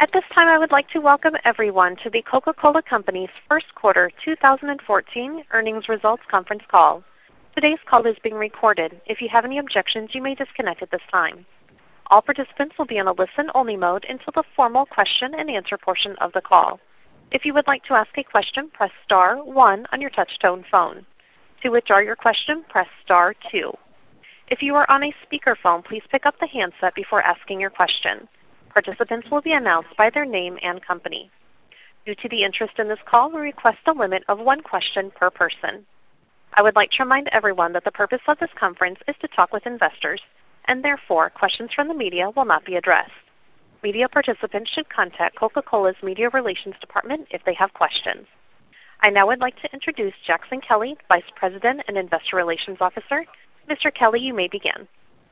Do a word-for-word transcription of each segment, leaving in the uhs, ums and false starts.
At this time, I would like to welcome everyone to the Coca-Cola Company's first quarter two thousand fourteen earnings results conference call. Today's call is being recorded. If you have any objections, you may disconnect at this time. All participants will be in a listen-only mode until the formal question and answer portion of the call. If you would like to ask a question, press star one on your touch-tone phone. To withdraw your question, press star two. If you are on a speakerphone, please pick up the handset before asking your question. Participants will be announced by their name and company. Due to the interest in this call, we request a limit of one question per person. I would like to remind everyone that the purpose of this conference is to talk with investors, and therefore questions from the media will not be addressed. Media participants should contact Coca-Cola's Media Relations Department if they have questions. I now would like to introduce Jackson Kelly, Vice President and Investor Relations Officer. Mister Kelly, you may begin.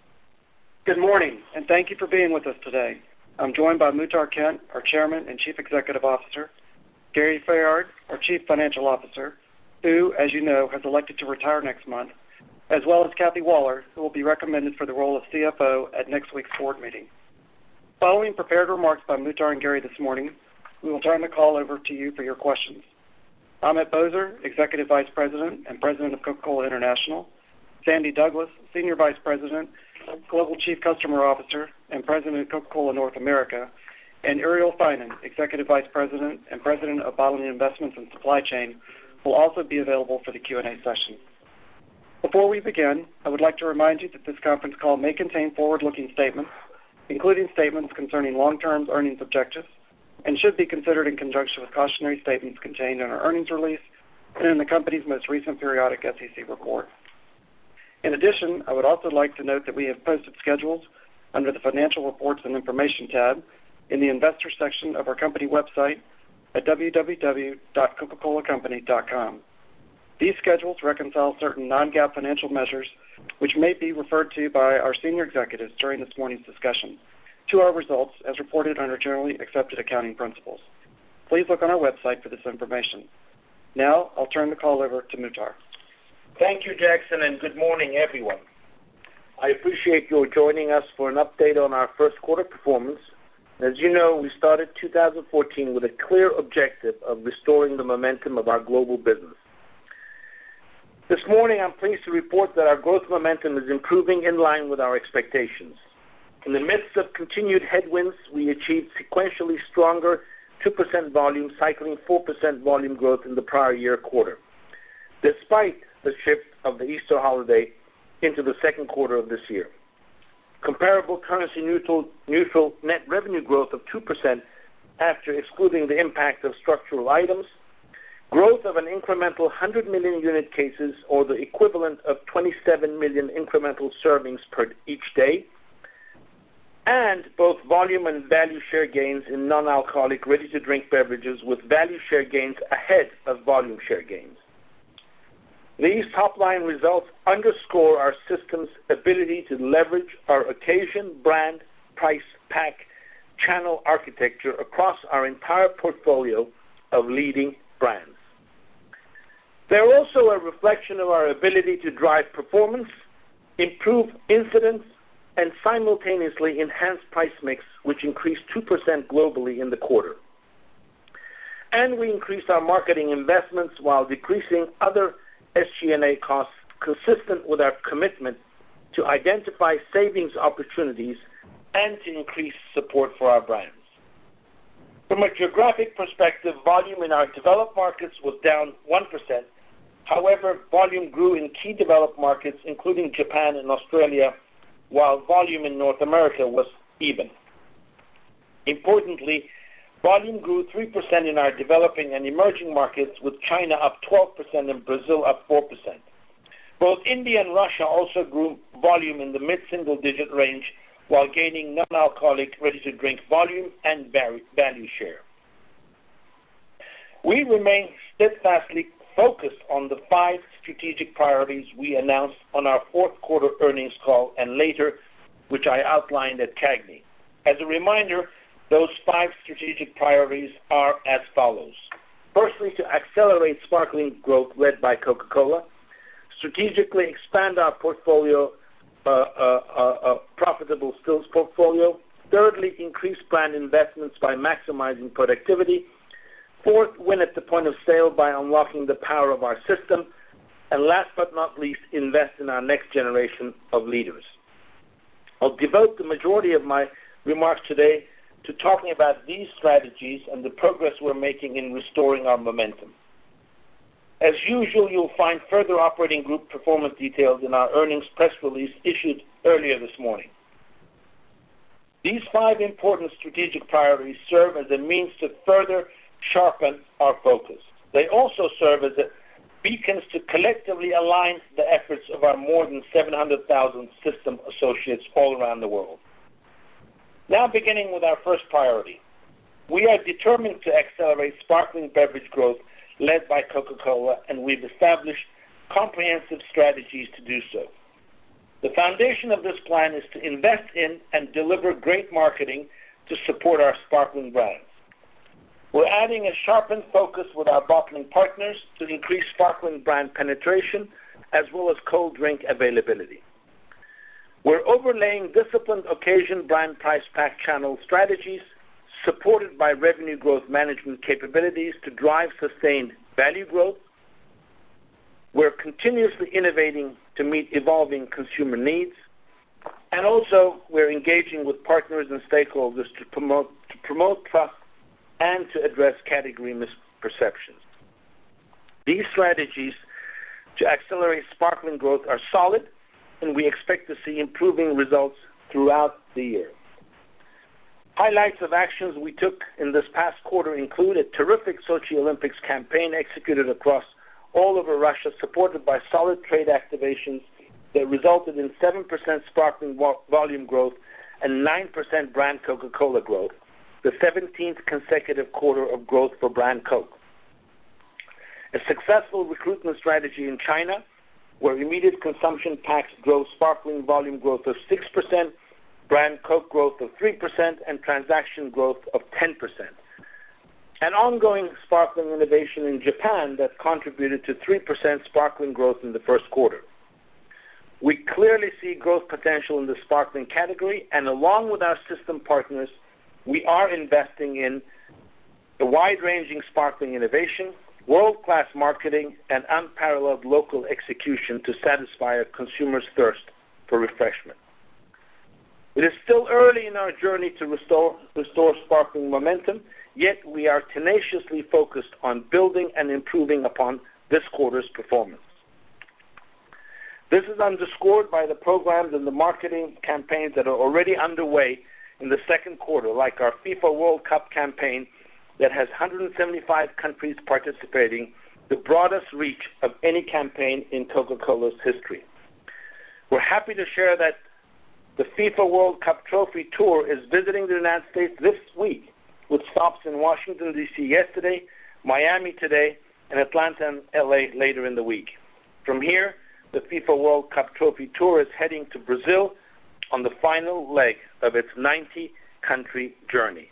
Good morning, and thank you for being with us today. I'm joined by Muhtar Kent, our Chairman and Chief Executive Officer, Gary Fayard, our Chief Financial Officer, who, as you know, has elected to retire next month, as well as Kathy Waller, who will be recommended for the role of C F O at next week's board meeting. Following prepared remarks by Muhtar and Gary this morning, we will turn the call over to you for your questions. Ahmet Bozer, Executive Vice President and President of Coca-Cola International, Sandy Douglas, Senior Vice President, Global Chief Customer Officer and President of Coca-Cola North America, and Uriel Finan, Executive Vice President and President of Bottling Investments and Supply Chain, will also be available for the Q and A session. Before we begin, I would like to remind you that this conference call may contain forward-looking statements, including statements concerning long-term earnings objectives, and should be considered in conjunction with cautionary statements contained in our earnings release and in the company's most recent periodic S E C report. In addition, I would also like to note that we have posted schedules under the Financial Reports and Information tab in the Investor section of our company website at w w w dot coca cola company dot com. These schedules reconcile certain non-GAAP financial measures, which may be referred to by our senior executives during this morning's discussion, to our results as reported under generally accepted accounting principles. Please look on our website for this information. Now, I'll turn the call over to Muhtar. Thank you, Jackson, and good morning, everyone. I appreciate your joining us for an update on our first quarter performance. As you know, we started two thousand fourteen with a clear objective of restoring the momentum of our global business. This morning, I'm pleased to report that our growth momentum is improving in line with our expectations. In the midst of continued headwinds, we achieved sequentially stronger two percent volume, cycling four percent volume growth in the prior year quarter, despite the shift of the Easter holiday into the second quarter of this year. Comparable currency neutral, neutral net revenue growth of two percent after excluding the impact of structural items, growth of an incremental one hundred million unit cases, or the equivalent of twenty-seven million incremental servings per each day, and both volume and value share gains in non-alcoholic ready-to-drink beverages with value share gains ahead of volume share gains. These top-line results underscore our system's ability to leverage our occasion, brand, price, pack, channel architecture across our entire portfolio of leading brands. They're also a reflection of our ability to drive performance, improve incidence, and simultaneously enhance price mix, which increased two percent globally in the quarter. And we increased our marketing investments while decreasing other S G and A costs, consistent with our commitment to identify savings opportunities and to increase support for our brands. From a geographic perspective, volume in our developed markets was down one percent. However, volume grew in key developed markets, including Japan and Australia, while volume in North America was even. Importantly, volume grew three percent in our developing and emerging markets, with China up twelve percent and Brazil up four percent. Both India and Russia also grew volume in the mid-single-digit range, while gaining non-alcoholic ready-to-drink volume and value share. We remain steadfastly focused on the five strategic priorities we announced on our fourth quarter earnings call and later, which I outlined at CAGNY. As a reminder, those five strategic priorities are as follows. Firstly, to accelerate sparkling growth led by Coca-Cola, strategically expand our portfolio, uh, uh, uh, profitable stills portfolio, Thirdly, increase brand investments by maximizing productivity. Fourth, win at the point of sale by unlocking the power of our system. And last but not least, invest in our next generation of leaders. I'll devote the majority of my remarks today to talking about these strategies and the progress we're making in restoring our momentum. As usual, you'll find further operating group performance details in our earnings press release issued earlier this morning. These five important strategic priorities serve as a means to further sharpen our focus. They also serve as a beacons to collectively align the efforts of our more than seven hundred thousand system associates all around the world. Now beginning with our first priority. We are determined to accelerate sparkling beverage growth led by Coca-Cola, and we've established comprehensive strategies to do so. The foundation of this plan is to invest in and deliver great marketing to support our sparkling brands. We're adding a sharpened focus with our bottling partners to increase sparkling brand penetration as well as cold drink availability. We're overlaying disciplined occasion brand price pack channel strategies supported by revenue growth management capabilities to drive sustained value growth. We're continuously innovating to meet evolving consumer needs. And also, we're engaging with partners and stakeholders to promote, to promote trust and to address category misperceptions. These strategies to accelerate sparkling growth are solid, and we expect to see improving results throughout the year. Highlights of actions we took in this past quarter include a terrific Sochi Olympics campaign executed across all over Russia, supported by solid trade activations that resulted in seven percent sparkling volume growth and nine percent brand Coca-Cola growth, the seventeenth consecutive quarter of growth for brand Coke. A successful recruitment strategy in China, where immediate consumption packs drove sparkling volume growth of six percent, brand Coke growth of three percent, and transaction growth of ten percent. An ongoing sparkling innovation in Japan that contributed to three percent sparkling growth in the first quarter. We clearly see growth potential in the sparkling category, and along with our system partners, we are investing in a wide-ranging sparkling innovation, world-class marketing, and unparalleled local execution to satisfy a consumer's thirst for refreshment. It is still early in our journey to restore, restore sparkling momentum, yet we are tenaciously focused on building and improving upon this quarter's performance. This is underscored by the programs and the marketing campaigns that are already underway in the second quarter, like our FIFA World Cup campaign that has one hundred seventy-five countries participating, the broadest reach of any campaign in Coca-Cola's history. We're happy to share that the FIFA World Cup Trophy Tour is visiting the United States this week, with stops in Washington, D C yesterday, Miami today, and Atlanta and L A later in the week. From here, the FIFA World Cup Trophy Tour is heading to Brazil on the final leg of its ninety-country journey.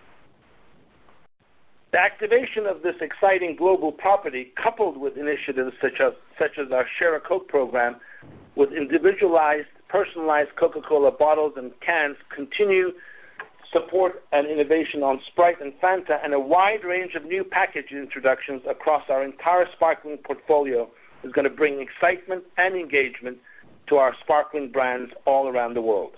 The activation of this exciting global property, coupled with initiatives such as, such as our Share a Coke program, with individualized, personalized Coca-Cola bottles and cans, continue support and innovation on Sprite and Fanta, and a wide range of new package introductions across our entire sparkling portfolio is going to bring excitement and engagement to our sparkling brands all around the world.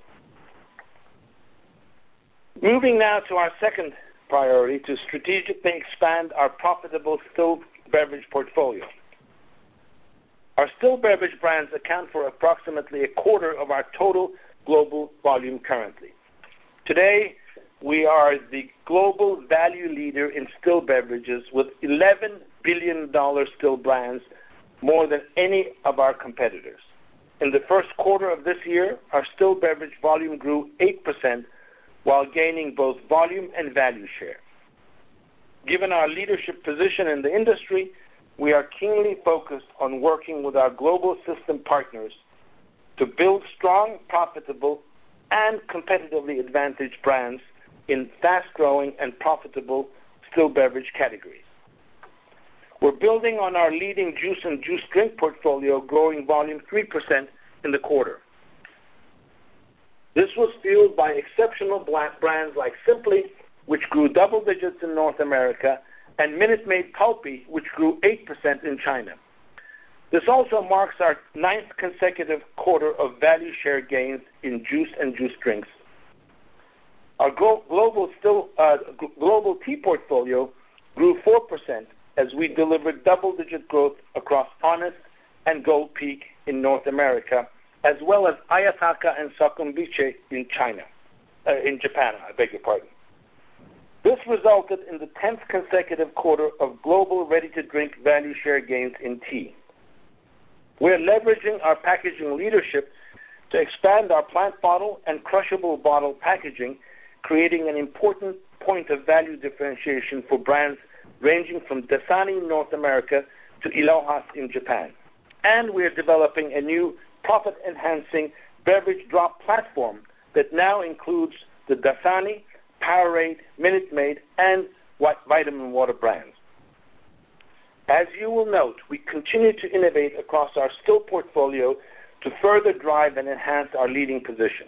Moving now to our second priority, to strategically expand our profitable still beverage portfolio. Our still beverage brands account for approximately a quarter of our total global volume currently. Today, we are the global value leader in still beverages with eleven billion dollars still brands, more than any of our competitors. In the first quarter of this year, our still beverage volume grew eight percent, while gaining both volume and value share. Given our leadership position in the industry, we are keenly focused on working with our global system partners to build strong, profitable, and competitively advantaged brands in fast-growing and profitable still beverage categories. We're building on our leading juice and juice drink portfolio, growing volume three percent in the quarter. This was fueled by exceptional black brands like Simply, which grew double digits in North America, and Minute Maid Pulpy, which grew eight percent in China. This also marks our ninth consecutive quarter of value share gains in juice and juice drinks. Our global, still, uh, global tea portfolio grew four percent as we delivered double-digit growth across Honest and Gold Peak in North America, as well as Ayataka and Sakombiche in China, uh, in Japan, I beg your pardon. This resulted in the tenth consecutive quarter of global ready-to-drink value share gains in tea. We're leveraging our packaging leadership to expand our plant bottle and crushable bottle packaging, creating an important point of value differentiation for brands ranging from Dasani in North America to Ilohas in Japan. And we're developing a new profit-enhancing beverage drop platform that now includes the Dasani, Powerade, Minute Maid, and Vitamin Water brands. As you will note, we continue to innovate across our still portfolio to further drive and enhance our leading position.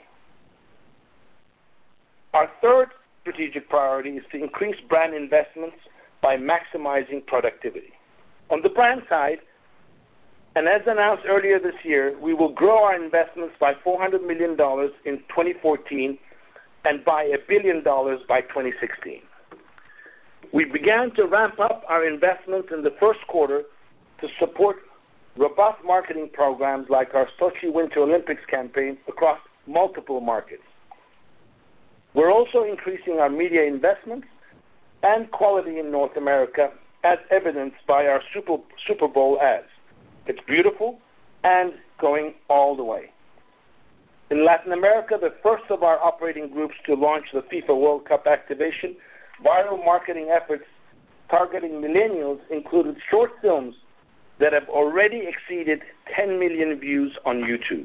Our third strategic priority is to increase brand investments by maximizing productivity. On the brand side, and as announced earlier this year, we will grow our investments by four hundred million dollars in twenty fourteen and by a billion dollars by twenty sixteen. We began to ramp up our investments in the first quarter to support robust marketing programs like our Sochi Winter Olympics campaign across multiple markets. We're also increasing our media investments and quality in North America, as evidenced by our Super, Super Bowl ads. It's beautiful and going all the way. In Latin America, the first of our operating groups to launch the FIFA World Cup activation, viral marketing efforts targeting millennials included short films that have already exceeded ten million views on YouTube.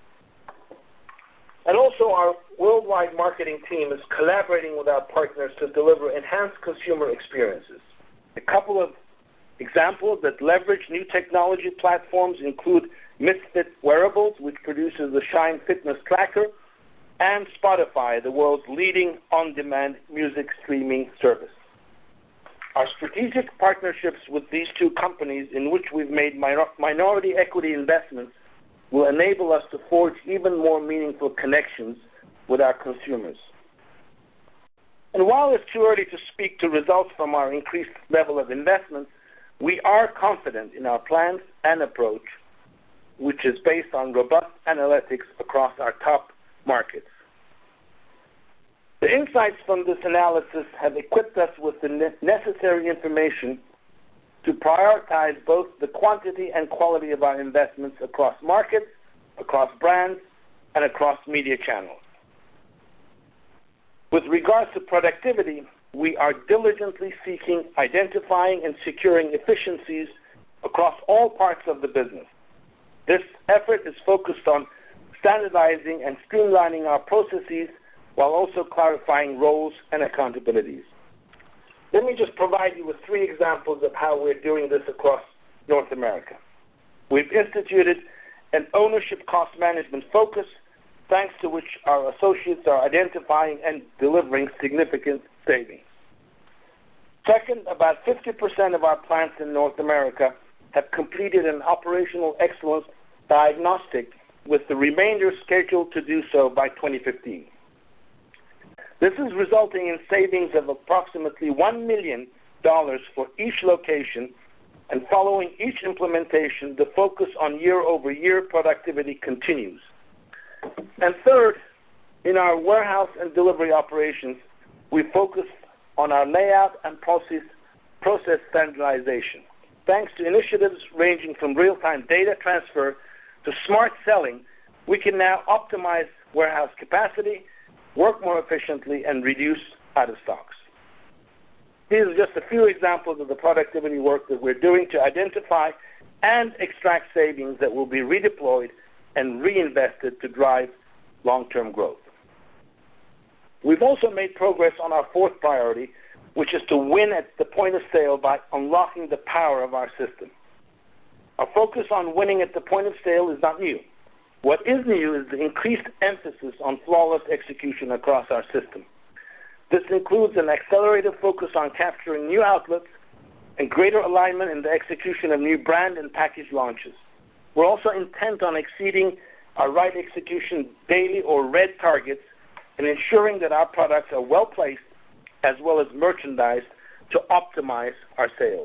And also our worldwide marketing team is collaborating with our partners to deliver enhanced consumer experiences. A couple of examples that leverage new technology platforms include Misfit Wearables, which produces the Shine Fitness Tracker, and Spotify, the world's leading on-demand music streaming service. Our strategic partnerships with these two companies, in which we've made minor- minority equity investments, will enable us to forge even more meaningful connections with our consumers. And while it's too early to speak to results from our increased level of investment, we are confident in our plans and approach, which is based on robust analytics across our top markets. The insights from this analysis have equipped us with the ne- necessary information to prioritize both the quantity and quality of our investments across markets, across brands, and across media channels. With regards to productivity, we are diligently seeking, identifying, and securing efficiencies across all parts of the business. This effort is focused on standardizing and streamlining our processes while also clarifying roles and accountabilities. Let me just provide you with three examples of how we're doing this across North America. We've instituted an ownership cost management focus, thanks to which our associates are identifying and delivering significant savings. Second, about fifty percent of our plants in North America have completed an operational excellence diagnostic, with the remainder scheduled to do so by twenty fifteen. This is resulting in savings of approximately one million dollars for each location, and following each implementation, the focus on year-over-year productivity continues. And third, in our warehouse and delivery operations, we focus on our layout and process, process standardization. Thanks to initiatives ranging from real-time data transfer to smart selling, we can now optimize warehouse capacity, work more efficiently, and reduce out-of-stocks. These are just a few examples of the productivity work that we're doing to identify and extract savings that will be redeployed and reinvested to drive long-term growth. We've also made progress on our fourth priority, which is to win at the point of sale by unlocking the power of our system. Our focus on winning at the point of sale is not new. What is new is the increased emphasis on flawless execution across our system. This includes an accelerated focus on capturing new outlets and greater alignment in the execution of new brand and package launches. We're also intent on exceeding our right execution daily or red targets and ensuring that our products are well placed as well as merchandised to optimize our sales.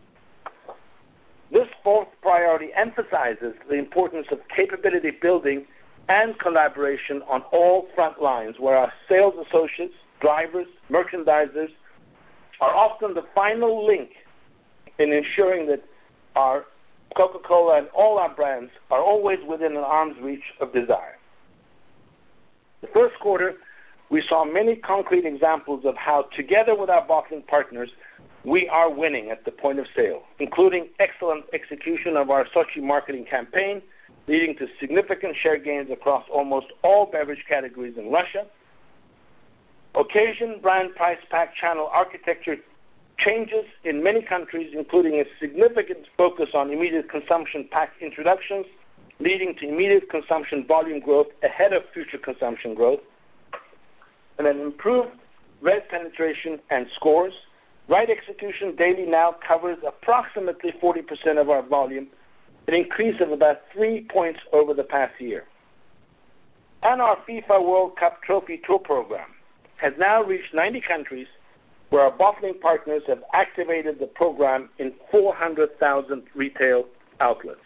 This fourth priority emphasizes the importance of capability building and collaboration on all front lines, where our sales associates, drivers, merchandisers are often the final link in ensuring that our Coca-Cola and all our brands are always within an arm's reach of desire. The first quarter, we saw many concrete examples of how, together with our bottling partners, we are winning at the point of sale, including excellent execution of our Sochi marketing campaign, leading to significant share gains across almost all beverage categories in Russia. Occasion, brand, price, pack, channel architecture changes in many countries, including a significant focus on immediate consumption pack introductions, leading to immediate consumption volume growth ahead of future consumption growth, and an improved red penetration and scores. Right execution daily now covers approximately forty percent of our volume, an increase of about three points over the past year. And our FIFA World Cup Trophy Tour program has now reached ninety countries, where our bottling partners have activated the program in four hundred thousand retail outlets.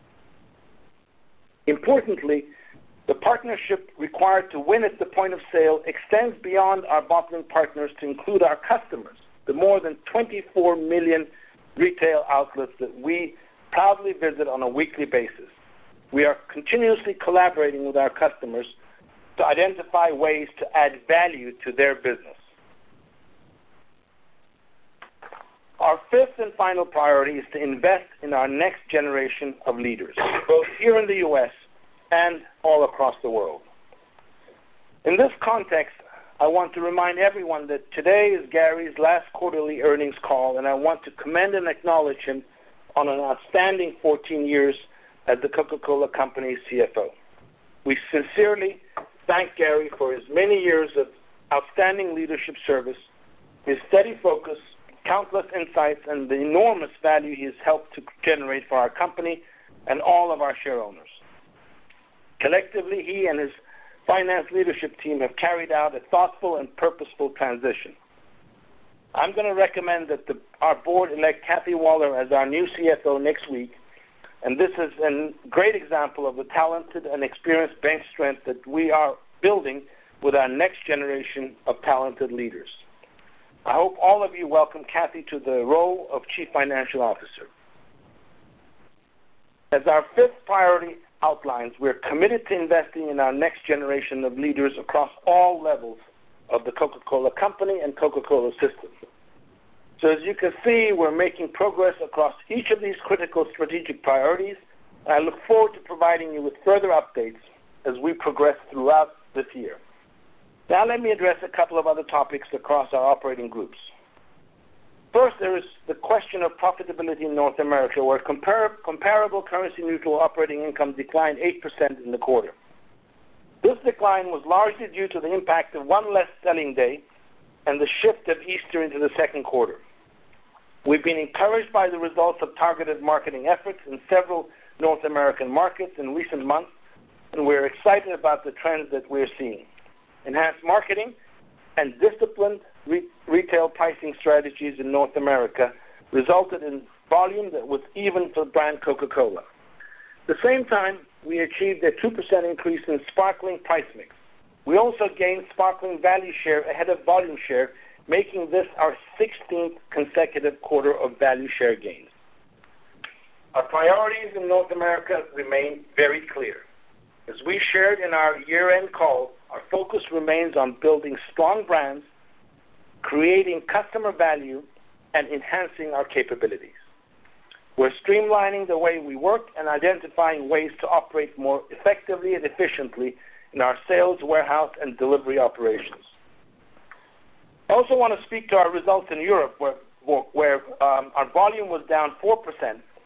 Importantly, the partnership required to win at the point of sale extends beyond our bottling partners to include our customers, the more than twenty-four million retail outlets that we proudly visit on a weekly basis. We are continuously collaborating with our customers to identify ways to add value to their business. Our fifth and final priority is to invest in our next generation of leaders, both here in the U S and all across the world. In this context, I want to remind everyone that today is Gary's last quarterly earnings call, and I want to commend and acknowledge him on an outstanding fourteen years as the Coca-Cola Company's C F O. We sincerely thank Gary for his many years of outstanding leadership service, his steady focus, countless insights, and the enormous value he has helped to generate for our company and all of our share owners. Collectively, he and his finance leadership team have carried out a thoughtful and purposeful transition. I'm going to recommend that the, our board elect Kathy Waller as our new C F O next week, and this is a great example of the talented and experienced bench strength that we are building with our next generation of talented leaders. I hope all of you welcome Kathy to the role of Chief Financial Officer. As our fifth priority outlines, we're committed to investing in our next generation of leaders across all levels of the Coca-Cola Company and Coca-Cola system. So as you can see, we're making progress across each of these critical strategic priorities, and I look forward to providing you with further updates as we progress throughout this year. Now let me address a couple of other topics across our operating groups. First, there is the question of profitability in North America, where compar- comparable currency-neutral operating income declined eight percent in the quarter. This decline was largely due to the impact of one less selling day and the shift of Easter into the second quarter. We've been encouraged by the results of targeted marketing efforts in several North American markets in recent months, and we're excited about the trends that we're seeing. Enhanced marketing and disciplined re- retail pricing strategies in North America resulted in volume that was even for brand Coca-Cola. At the same time, we achieved a two percent increase in sparkling price mix. We also gained sparkling value share ahead of volume share, making this our sixteenth consecutive quarter of value share gains. Our priorities in North America remain very clear. As we shared in our year-end call, our focus remains on building strong brands, creating customer value, and enhancing our capabilities. We're streamlining the way we work and identifying ways to operate more effectively and efficiently in our sales, warehouse, and delivery operations. I also want to speak to our results in Europe, where, where um, our volume was down four percent,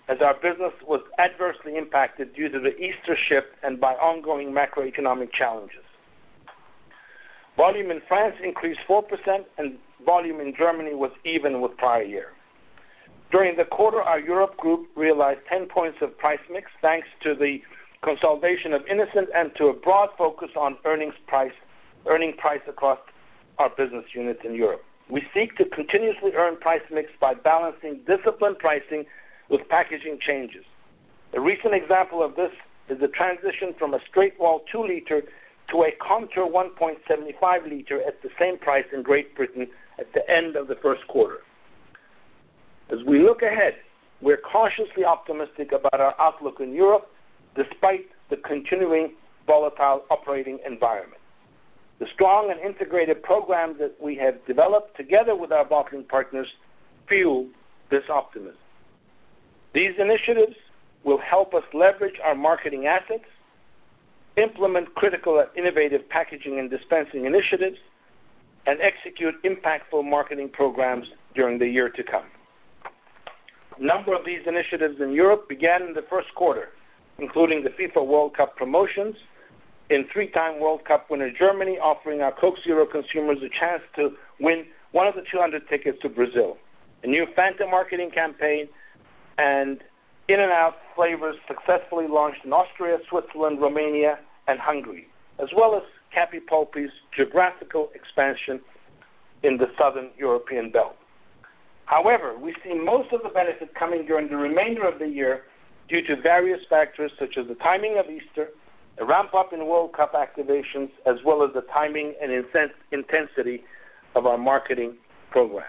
as our business was adversely impacted due to the Easter shift and by ongoing macroeconomic challenges. Volume in France increased four percent, and volume in Germany was even with prior year. During the quarter, our Europe group realized ten points of price mix thanks to the consolidation of Innocent and to a broad focus on earnings price, earning price across our business units in Europe. We seek to continuously earn price mix by balancing disciplined pricing with packaging changes. A recent example of this is the transition from a straight wall two liter to a Contour one point seven five liter at the same price in Great Britain at the end of the first quarter. As we look ahead, we're cautiously optimistic about our outlook in Europe despite the continuing volatile operating environment. The strong and integrated programs that we have developed together with our bottling partners fuel this optimism. These initiatives will help us leverage our marketing assets, implement critical and innovative packaging and dispensing initiatives, and execute impactful marketing programs during the year to come. A number of these initiatives in Europe began in the first quarter, including the FIFA World Cup promotions, in three-time World Cup winner Germany offering our Coke Zero consumers a chance to win one of the two hundred tickets to Brazil, a new Fanta marketing campaign, and In-N-Out flavors successfully launched in Austria, Switzerland, Romania, and Hungary, as well as Cappy Pulpy's geographical expansion in the southern European belt. However, we see most of the benefit coming during the remainder of the year due to various factors such as the timing of Easter, a ramp-up in World Cup activations, as well as the timing and intensity of our marketing programs.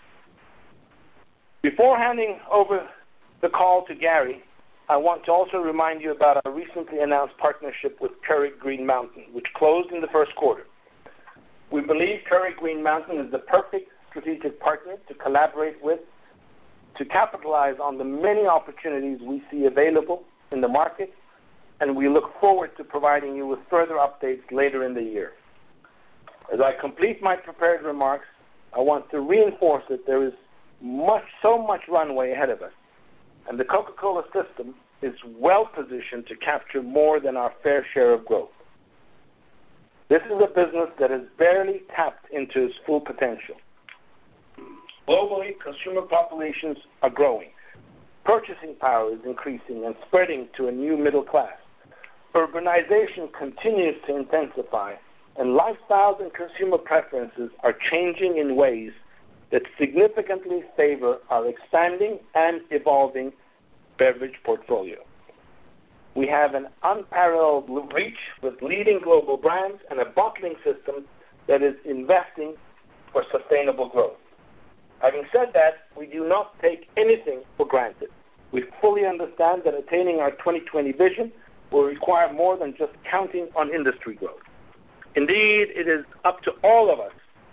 Before handing over the call to Gary, I want to also remind you about our recently announced partnership with Keurig Green Mountain, which closed in the first quarter. We believe Keurig Green Mountain is the perfect strategic partner to collaborate with to capitalize on the many opportunities we see available in the market, and we look forward to providing you with further updates later in the year. As I complete my prepared remarks, I want to reinforce that there is much, so much runway ahead of us, and the Coca-Cola system is well positioned to capture more than our fair share of growth. This is a business that has barely tapped into its full potential. Globally, consumer populations are growing. Purchasing power is increasing and spreading to a new middle class. Urbanization continues to intensify, and lifestyles and consumer preferences are changing in ways that significantly favor our expanding and evolving beverage portfolio. We have an unparalleled reach with leading global brands and a bottling system that is investing for sustainable growth. Having said that, we do not take anything for granted. We fully understand that attaining our twenty twenty vision will require more than just counting on industry growth. Indeed, it is up to all of us,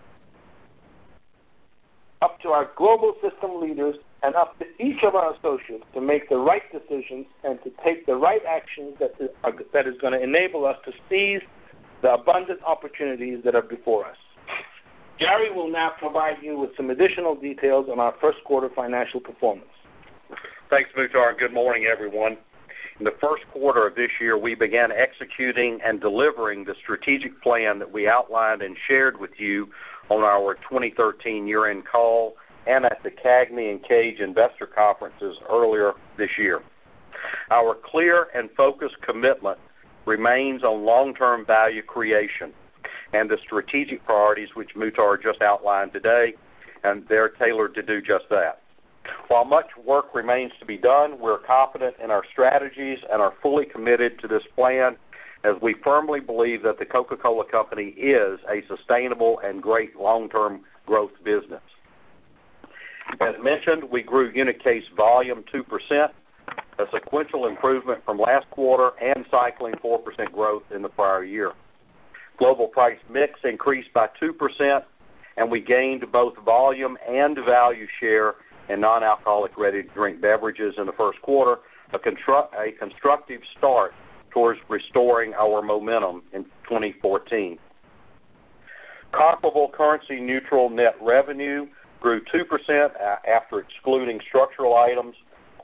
up to our global system leaders, and up to each of our associates to make the right decisions and to take the right actions that is, are, that is going to enable us to seize the abundant opportunities that are before us. Gary will now provide you with some additional details on our first quarter financial performance. Thanks, Muhtar. Good morning, everyone. In the first quarter of this year, we began executing and delivering the strategic plan that we outlined and shared with you on our twenty thirteen year-end call and at the CAGNY and CAGE investor conferences earlier this year. Our clear and focused commitment remains on long-term value creation and the strategic priorities which Muhtar just outlined today, and they're tailored to do just that. While much work remains to be done, we're confident in our strategies and are fully committed to this plan as we firmly believe that the Coca-Cola Company is a sustainable and great long-term growth business. As mentioned, we grew unit case volume two percent, a sequential improvement from last quarter and cycling four percent growth in the prior year. Global price mix increased by two percent, and we gained both volume and value share in non-alcoholic ready-to-drink beverages in the first quarter, a, constru- a constructive start towards restoring our momentum in twenty fourteen. Comparable currency-neutral net revenue grew two percent after excluding structural items,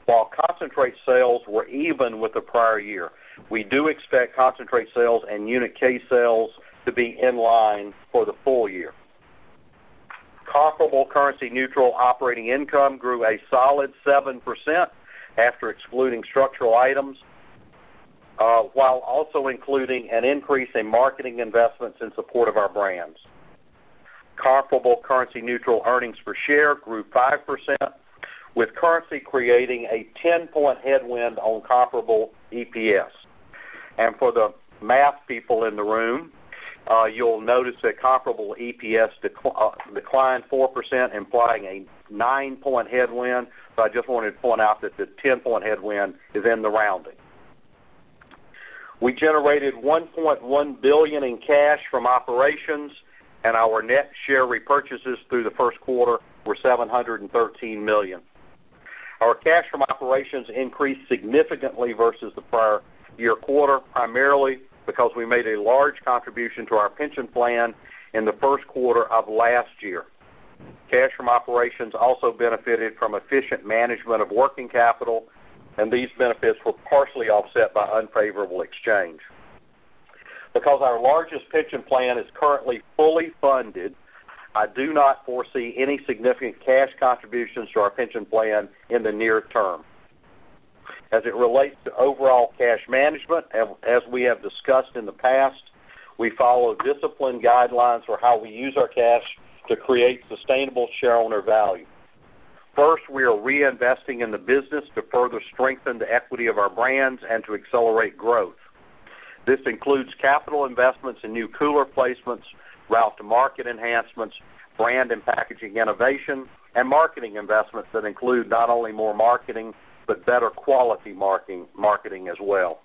while concentrate sales were even with the prior year. We do expect concentrate sales and unit case sales to be in line for the full year. Comparable currency-neutral operating income grew a solid seven percent after excluding structural items, uh, while also including an increase in marketing investments in support of our brands. Comparable currency-neutral earnings per share grew five percent, with currency creating a ten-point headwind on comparable E P S. And for the math people in the room, uh, you'll notice that comparable E P S decl- uh, declined four percent, implying a nine-point headwind. So I just wanted to point out that the ten-point headwind is in the rounding. We generated one point one billion dollars in cash from operations, and our net share repurchases through the first quarter were seven hundred thirteen million dollars. Our cash from operations increased significantly versus the prior year quarter, primarily because we made a large contribution to our pension plan in the first quarter of last year. Cash from operations also benefited from efficient management of working capital, and these benefits were partially offset by unfavorable exchange. Because our largest pension plan is currently fully funded, I do not foresee any significant cash contributions to our pension plan in the near term. As it relates to overall cash management, as we have discussed in the past, we follow disciplined guidelines for how we use our cash to create sustainable shareowner value. First, we are reinvesting in the business to further strengthen the equity of our brands and to accelerate growth. This includes capital investments in new cooler placements, route-to-market enhancements, brand and packaging innovation, and marketing investments that include not only more marketing, but better quality marketing, marketing as well.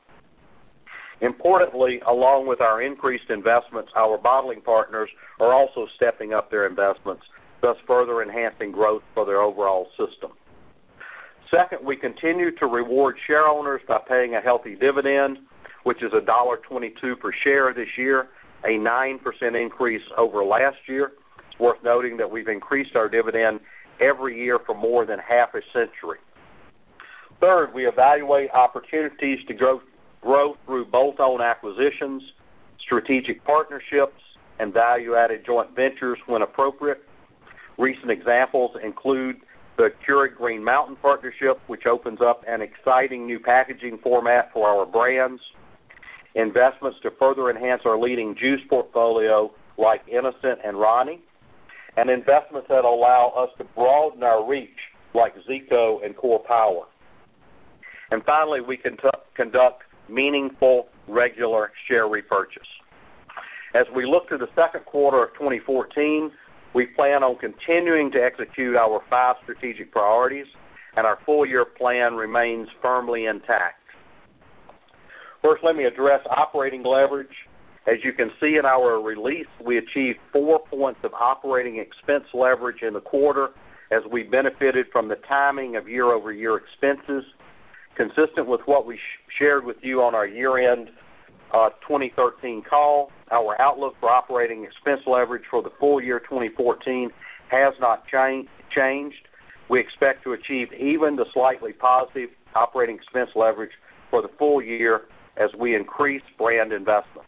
Importantly, along with our increased investments, our bottling partners are also stepping up their investments, thus further enhancing growth for their overall system. Second, we continue to reward share owners by paying a healthy dividend, which is one dollar twenty-two per share this year, a nine percent increase over last year. It's worth noting that we've increased our dividend every year for more than half a century. Third, we evaluate opportunities to grow, grow through bolt-on acquisitions, strategic partnerships, and value-added joint ventures when appropriate. Recent examples include the Keurig Green Mountain partnership, which opens up an exciting new packaging format for our brands, investments to further enhance our leading juice portfolio like Innocent and Ronnie, and investments that allow us to broaden our reach like Zico and Core Power. And finally, we conduct meaningful, regular share repurchase. As we look to the second quarter of twenty fourteen, we plan on continuing to execute our five strategic priorities, and our full-year plan remains firmly intact. First, let me address operating leverage. As you can see in our release, we achieved four points of operating expense leverage in the quarter as we benefited from the timing of year-over-year expenses. Consistent with what we sh- shared with you on our year-end uh, twenty thirteen call, our outlook for operating expense leverage for the full year twenty fourteen has not cha- changed. We expect to achieve even to slightly positive operating expense leverage for the full year as we increase brand investments.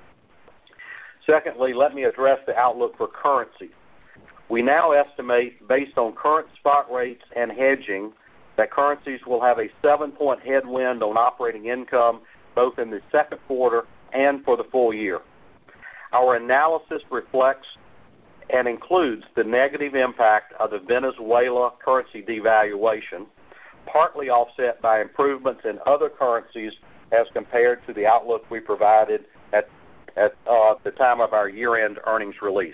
Secondly, let me address the outlook for currency. We now estimate, based on current spot rates and hedging, that currencies will have a seven-point headwind on operating income both in the second quarter and for the full year. Our analysis reflects and includes the negative impact of the Venezuela currency devaluation, partly offset by improvements in other currencies as compared to the outlook we provided at, at uh, the time of our year-end earnings release.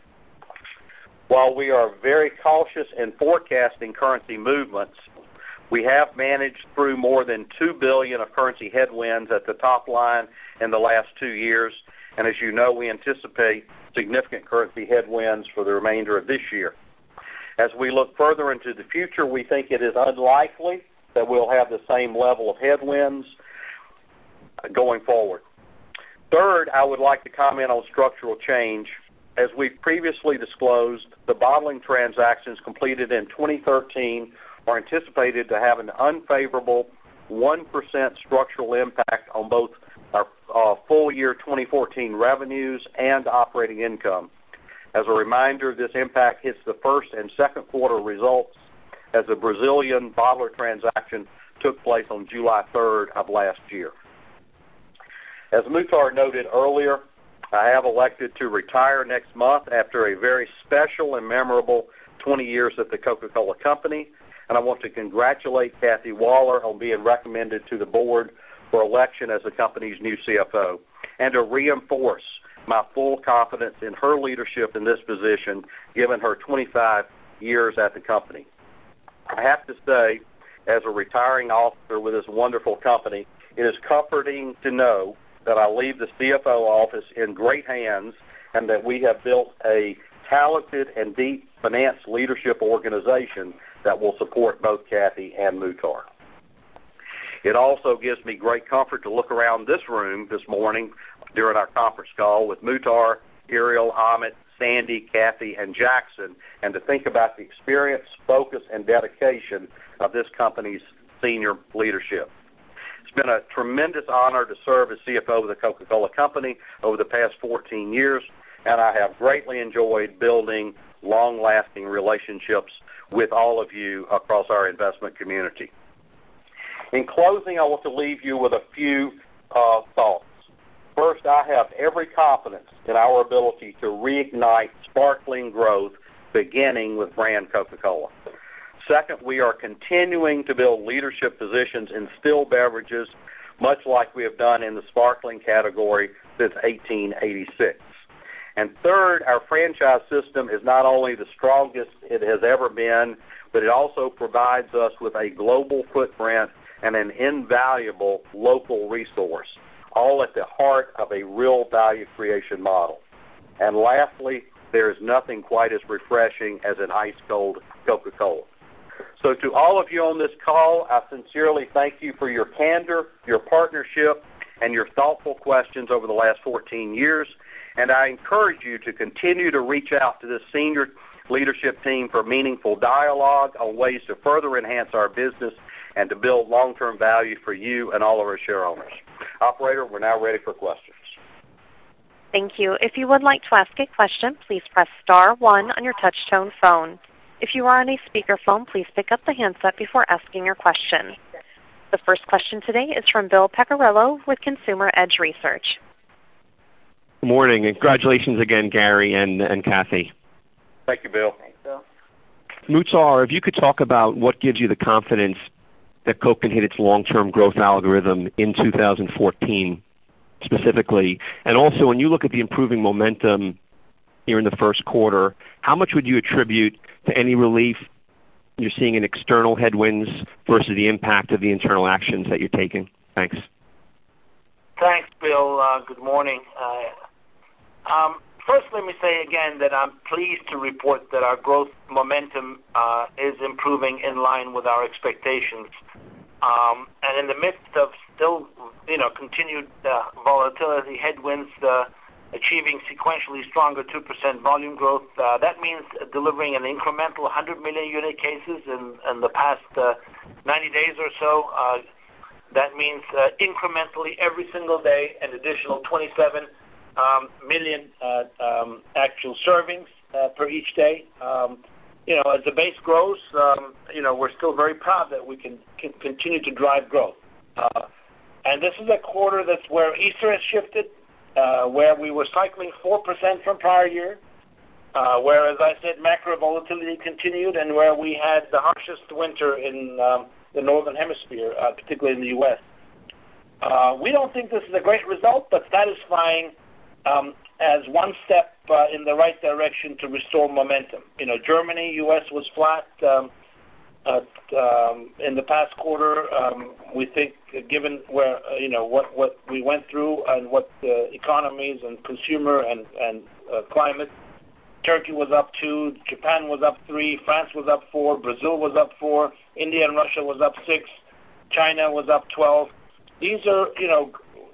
While we are very cautious in forecasting currency movements, we have managed through more than two billion dollars of currency headwinds at the top line in the last two years, and as you know, we anticipate significant currency headwinds for the remainder of this year. As we look further into the future, we think it is unlikely that we'll have the same level of headwinds going forward. Third, I would like to comment on structural change. As we previously disclosed, the bottling transactions completed in twenty thirteen are anticipated to have an unfavorable one percent structural impact on both our uh, full year twenty fourteen revenues and operating income. As a reminder, this impact hits the first and second quarter results as the Brazilian bottler transaction took place on July third of last year. As Muhtar noted earlier, I have elected to retire next month after a very special and memorable twenty years at the Coca-Cola Company, and I want to congratulate Kathy Waller on being recommended to the board for election as the company's new C F O, and to reinforce my full confidence in her leadership in this position, given her twenty-five years at the company. I have to say, as a retiring officer with this wonderful company, it is comforting to know that I leave the C F O office in great hands and that we have built a talented and deep finance leadership organization that will support both Kathy and Muhtar. It also gives me great comfort to look around this room this morning during our conference call with Muhtar, Ariel, Amit, Sandy, Kathy, and Jackson, and to think about the experience, focus, and dedication of this company's senior leadership. It's been a tremendous honor to serve as C F O of the Coca-Cola Company over the past fourteen years, and I have greatly enjoyed building long-lasting relationships with all of you across our investment community. In closing, I want to leave you with a few uh, thoughts. First, I have every confidence in our ability to reignite sparkling growth, beginning with brand Coca-Cola. Second, we are continuing to build leadership positions in still beverages, much like we have done in the sparkling category since eighteen eighty-six. And third, our franchise system is not only the strongest it has ever been, but it also provides us with a global footprint and an invaluable local resource, all at the heart of a real value creation model. And lastly, there is nothing quite as refreshing as an ice-cold Coca-Cola. So to all of you on this call, I sincerely thank you for your candor, your partnership, and your thoughtful questions over the last fourteen years. And I encourage you to continue to reach out to this senior leadership team for meaningful dialogue on ways to further enhance our business and to build long-term value for you and all of our share owners. Operator, we're now ready for questions. Thank you. If you would like to ask a question, please press star one on your touch-tone phone. If you are on a speakerphone, please pick up the handset before asking your question. The first question today is from Bill Pecorello with Consumer Edge Research. Good morning, and congratulations again, Gary and, and Kathy. Thank you, Bill. Thanks, Bill. Muhtar, if you could talk about what gives you the confidence that Coke can hit its long-term growth algorithm in two thousand fourteen specifically, and also when you look at the improving momentum here in the first quarter, how much would you attribute to any relief you're seeing in external headwinds versus the impact of the internal actions that you're taking? Thanks. Thanks, Bill. Uh, good morning. Uh, um, first, let me say again that I'm pleased to report that our growth momentum uh, is improving in line with our expectations. Um, and in the midst of still, you know, continued uh, volatility, headwinds, uh, achieving sequentially stronger two percent volume growth, uh, that means delivering an incremental one hundred million unit cases in, in the past uh, ninety days or so. Uh, that means uh, incrementally every single day an additional twenty-seven um, million uh, um, actual servings uh, per each day. Um, you know, as the base grows, um, you know, we're still very proud that we can, can continue to drive growth. Uh, and this is a quarter that's where Easter has shifted, uh, where we were cycling four percent from prior year, uh, where, as I said, macro volatility continued, and where we had the harshest winter in um, the Northern Hemisphere, uh, particularly in the U S Uh, we don't think this is a great result, but satisfying um, as one step uh, in the right direction to restore momentum. You know, Germany, U S was flat um, uh, um, in the past quarter. Um, we think, uh, given where uh, you know what, what we went through and what uh, economies and consumer and and uh, climate, Turkey was up two, Japan was up three, France was up four, Brazil was up four, India and Russia was up six, China was up twelve. These are, you know,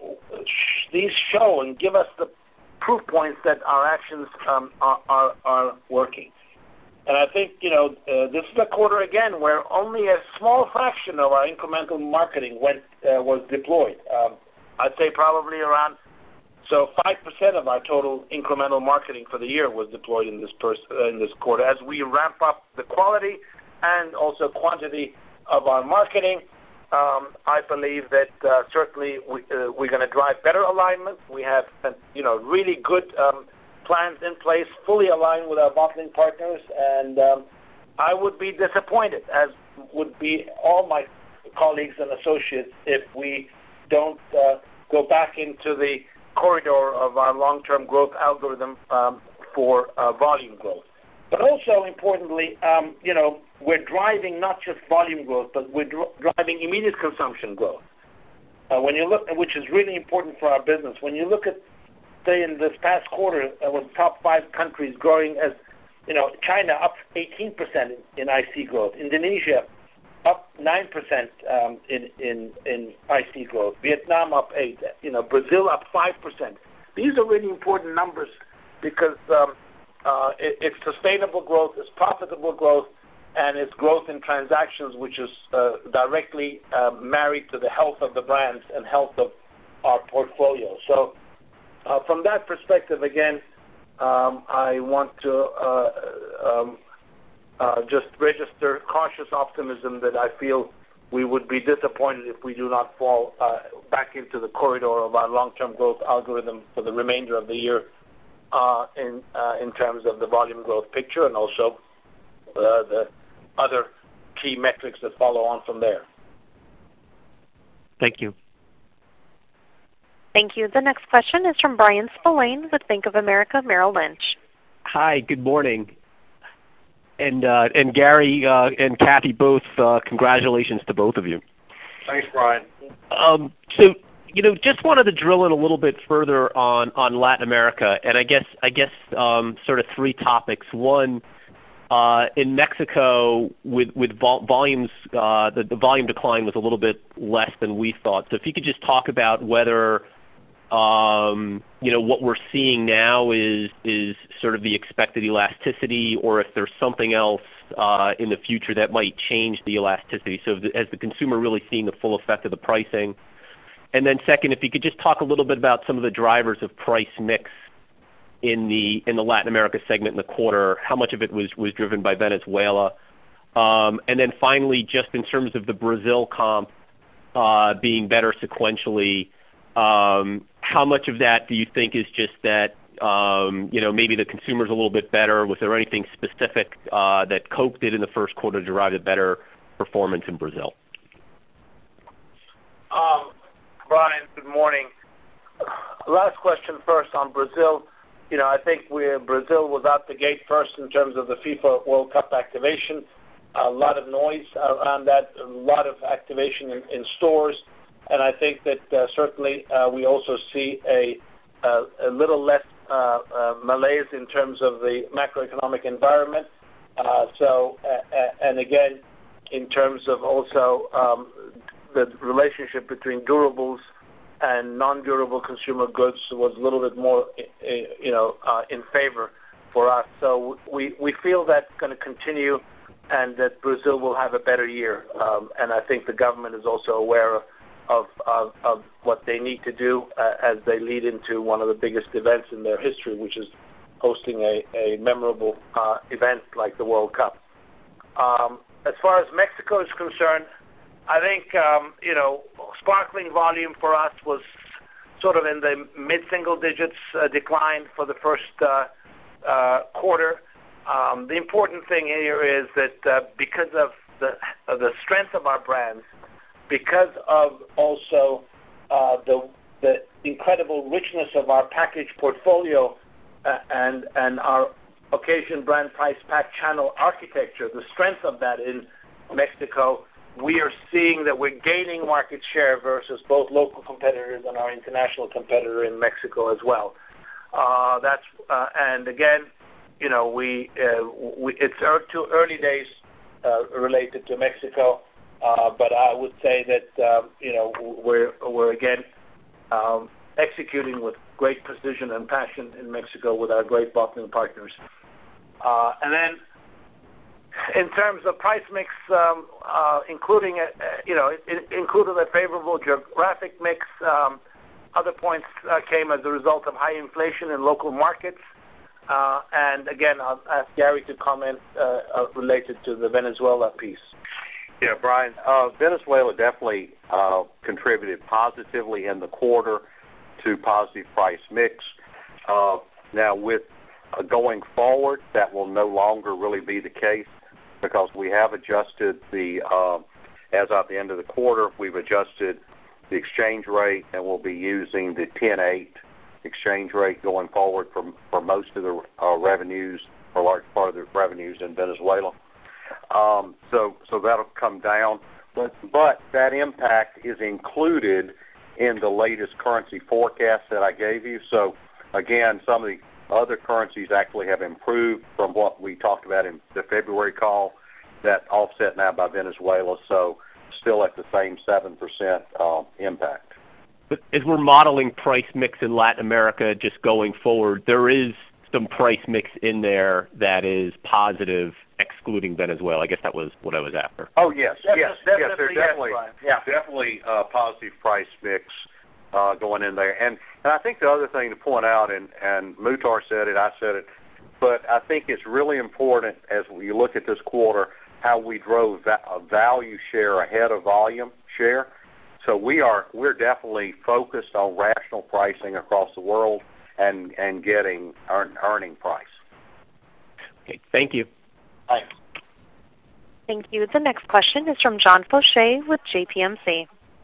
these show and give us the proof points that our actions um, are, are are working. And I think, you know, uh, this is a quarter, again, where only a small fraction of our incremental marketing went uh, was deployed. Um, I'd say probably around, so five percent of our total incremental marketing for the year was deployed in this, pers- uh, in this quarter as we ramp up the quality and also quantity of our marketing. Um, I believe that uh, certainly we, uh, we're going to drive better alignment. We have, uh, you know, really good um, plans in place, fully aligned with our bottling partners, and um, I would be disappointed, as would be all my colleagues and associates, if we don't uh, go back into the corridor of our long-term growth algorithm um, for uh, volume growth. But also, importantly, um, you know, we're driving not just volume growth, but we're dr- driving immediate consumption growth. Uh, when you look, which is really important for our business. When you look at, say, in this past quarter, uh, with top five countries growing as, you know, China up eighteen percent in, in I C growth, Indonesia up nine percent um, in, in, in I C growth, Vietnam up eight, you know, Brazil up five percent. These are really important numbers because um, uh, it, it's sustainable growth, it's profitable growth, and it's growth in transactions, which is uh, directly uh, married to the health of the brands and health of our portfolio. So uh, from that perspective, again, um, I want to uh, um, uh, just register cautious optimism that I feel we would be disappointed if we do not fall uh, back into the corridor of our long-term growth algorithm for the remainder of the year uh, in, uh, in terms of the volume growth picture and also uh, the other key metrics that follow on from there. Thank you. Thank you. The next question is from Bryan Spillane with Bank of America Merrill Lynch. Hi, good morning. And uh, and Gary uh, and Kathy, both uh, congratulations to both of you. Thanks, Brian. Um, so, you know, just wanted to drill in a little bit further on, on Latin America, and I guess I guess um, sort of three topics. One, uh, in Mexico, with with vol- volumes, uh, the, the volume decline was a little bit less than we thought. So, if you could just talk about whether Um, you know, what we're seeing now is is sort of the expected elasticity, or if there's something else uh, in the future that might change the elasticity. So the, has the consumer really seen the full effect of the pricing? And then second, if you could just talk a little bit about some of the drivers of price mix in the in the Latin America segment in the quarter, how much of it was, was driven by Venezuela? Um, and then finally, just in terms of the Brazil comp uh, being better sequentially, Um, how much of that do you think is just that, um, you know, maybe the consumer's a little bit better? Was there anything specific uh, that Coke did in the first quarter to drive a better performance in Brazil? Um, Brian, good morning. Last question first on Brazil. You know, I think we Brazil was out the gate first in terms of the FIFA World Cup activation. A lot of noise around that, a lot of activation in, in stores. And I think that uh, certainly uh, we also see a, a, a little less uh, uh, malaise in terms of the macroeconomic environment. Uh, so, uh, and again, in terms of also um, the relationship between durables and non-durable consumer goods was a little bit more, you know, uh, in favor for us. So we, we feel that's going to continue and that Brazil will have a better year. Um, and I think the government is also aware of Of, of, of what they need to do uh, as they lead into one of the biggest events in their history, which is hosting a, a memorable uh, event like the World Cup. Um, as far as Mexico is concerned, I think, um, you know, sparkling volume for us was sort of in the mid-single digits uh, decline for the first uh, uh, quarter. Um, the important thing here is that uh, because of the, of the strength of our brands, because of also uh, the the incredible richness of our package portfolio uh, and and our occasion brand price pack channel architecture, the strength of that in Mexico, we are seeing that we're gaining market share versus both local competitors and our international competitor in Mexico as well. Uh, that's uh, and again, you know, we, uh, we it's too early days uh, related to Mexico. Uh, but I would say that um, you know we're we're again um, executing with great precision and passion in Mexico with our great bottling partners. Uh, and then in terms of price mix, um, uh, including, a, you know, it, it included a favorable geographic mix. Um, other points uh, came as a result of high inflation in local markets. Uh, and again, I'll ask Gary to comment uh, uh, related to the Venezuela piece. Yeah, Brian, uh, Venezuela definitely uh, contributed positively in the quarter to positive price mix. Uh, now, with uh, going forward, that will no longer really be the case because we have adjusted the, uh, as of the end of the quarter, we've adjusted the exchange rate, and we'll be using the ten eight exchange rate going forward for, for most of the uh, revenues, or a large part of the revenues in Venezuela. Um, so, so that'll come down, but but that impact is included in the latest currency forecast that I gave you. So, again, some of the other currencies actually have improved from what we talked about in the February call. That offset now by Venezuela, so still at the same seven percent uh, impact. But as we're modeling price mix in Latin America just going forward, there is some price mix in there that is positive, excluding Venezuela. I guess that was what I was after. Oh, yes, yes, yes, definitely, yes, there's definitely, yes, yeah. definitely uh, positive price mix uh, going in there. And, and I think the other thing to point out, and, and Muhtar said it, I said it, but I think it's really important as we look at this quarter how we drove va- a value share ahead of volume share. So we are we're definitely focused on rational pricing across the world and and getting earn, earning price. Okay, thank you. Thanks. Thank you. The next question is from John Fauché with J P M C.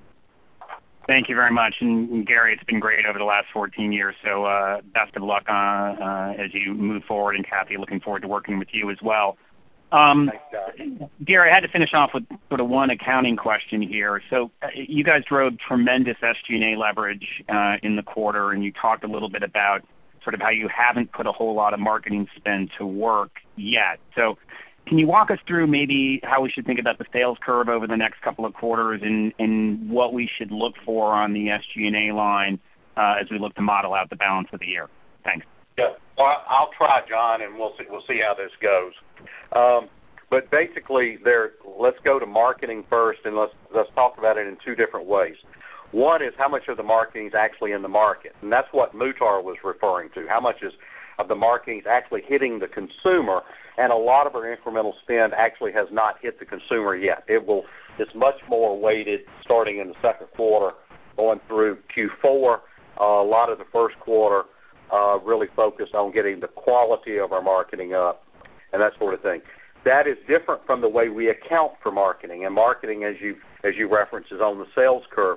Thank you very much. And, and Gary, it's been great over the last fourteen years, so uh, best of luck uh, uh, as you move forward. And Kathy, looking forward to working with you as well. Um, Thanks, Gary, I had to finish off with sort of one accounting question here. So uh, you guys drove tremendous S G and A leverage uh, in the quarter, and you talked a little bit about sort of how you haven't put a whole lot of marketing spend to work yet. So can you walk us through maybe how we should think about the sales curve over the next couple of quarters and, and what we should look for on the S G and A line uh, as we look to model out the balance of the year? Thanks. Yeah, well, I'll try, John, and we'll see, we'll see how this goes. Um, but basically, there. Let's go to marketing first, and let's let's talk about it in two different ways. One is how much of the marketing is actually in the market, and that's what Muhtar was referring to. How much is of the marketing is actually hitting the consumer, and a lot of our incremental spend actually has not hit the consumer yet. It will. It's much more weighted starting in the second quarter, going through Q four. Uh, a lot of the first quarter. Uh, really focused on getting the quality of our marketing up and that sort of thing. That is different from the way we account for marketing. And marketing, as you as you referenced, is on the sales curve.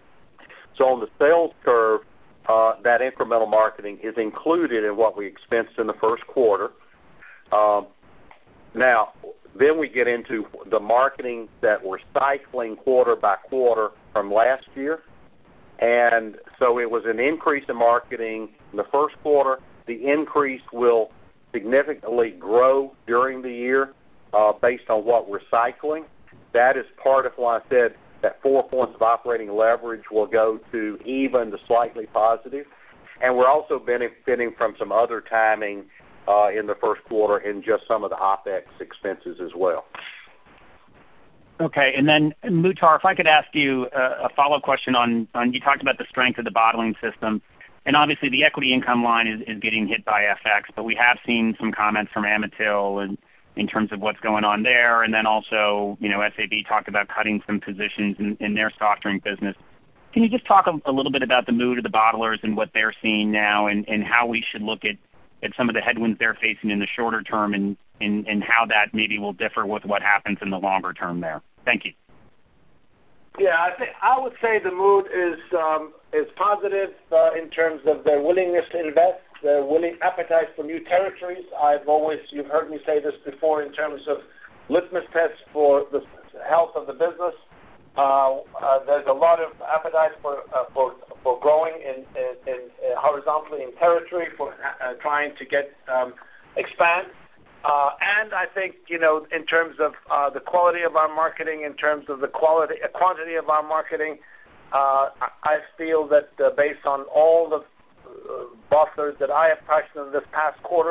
So on the sales curve, uh, that incremental marketing is included in what we expensed in the first quarter. Um, now, then we get into the marketing that we're cycling quarter by quarter from last year. And so it was an increase in marketing in the first quarter. The increase will significantly grow during the year uh, based on what we're cycling. That is part of why I said that four points of operating leverage will go to even to slightly positive. And we're also benefiting from some other timing uh, in the first quarter in just some of the OpEx expenses as well. Okay, and then Muhtar, if I could ask you a, a follow-up question on, on, you talked about the strength of the bottling system, and obviously the equity income line is, is getting hit by F X, but we have seen some comments from Amatil and in terms of what's going on there, and then also, you know, S A B talked about cutting some positions in, in their soft drink business. Can you just talk a, a little bit about the mood of the bottlers and what they're seeing now, and, and how we should look at, at some of the headwinds they're facing in the shorter term, and, and, and how that maybe will differ with what happens in the longer term there? Thank you. Yeah, I think I would say the mood is um, is positive uh, in terms of their willingness to invest, their willing appetite for new territories. I've always, you've heard me say this before, in terms of litmus tests for the health of the business. Uh, uh, there's a lot of appetite for uh, for for growing in, in, in uh, horizontally in territory, for uh, trying to get um, expand. Uh, and I think, you know, in terms of uh, the quality of our marketing, in terms of the quality, uh, quantity of our marketing, uh, I feel that uh, based on all the uh, bottlers that I have touched in this past quarter,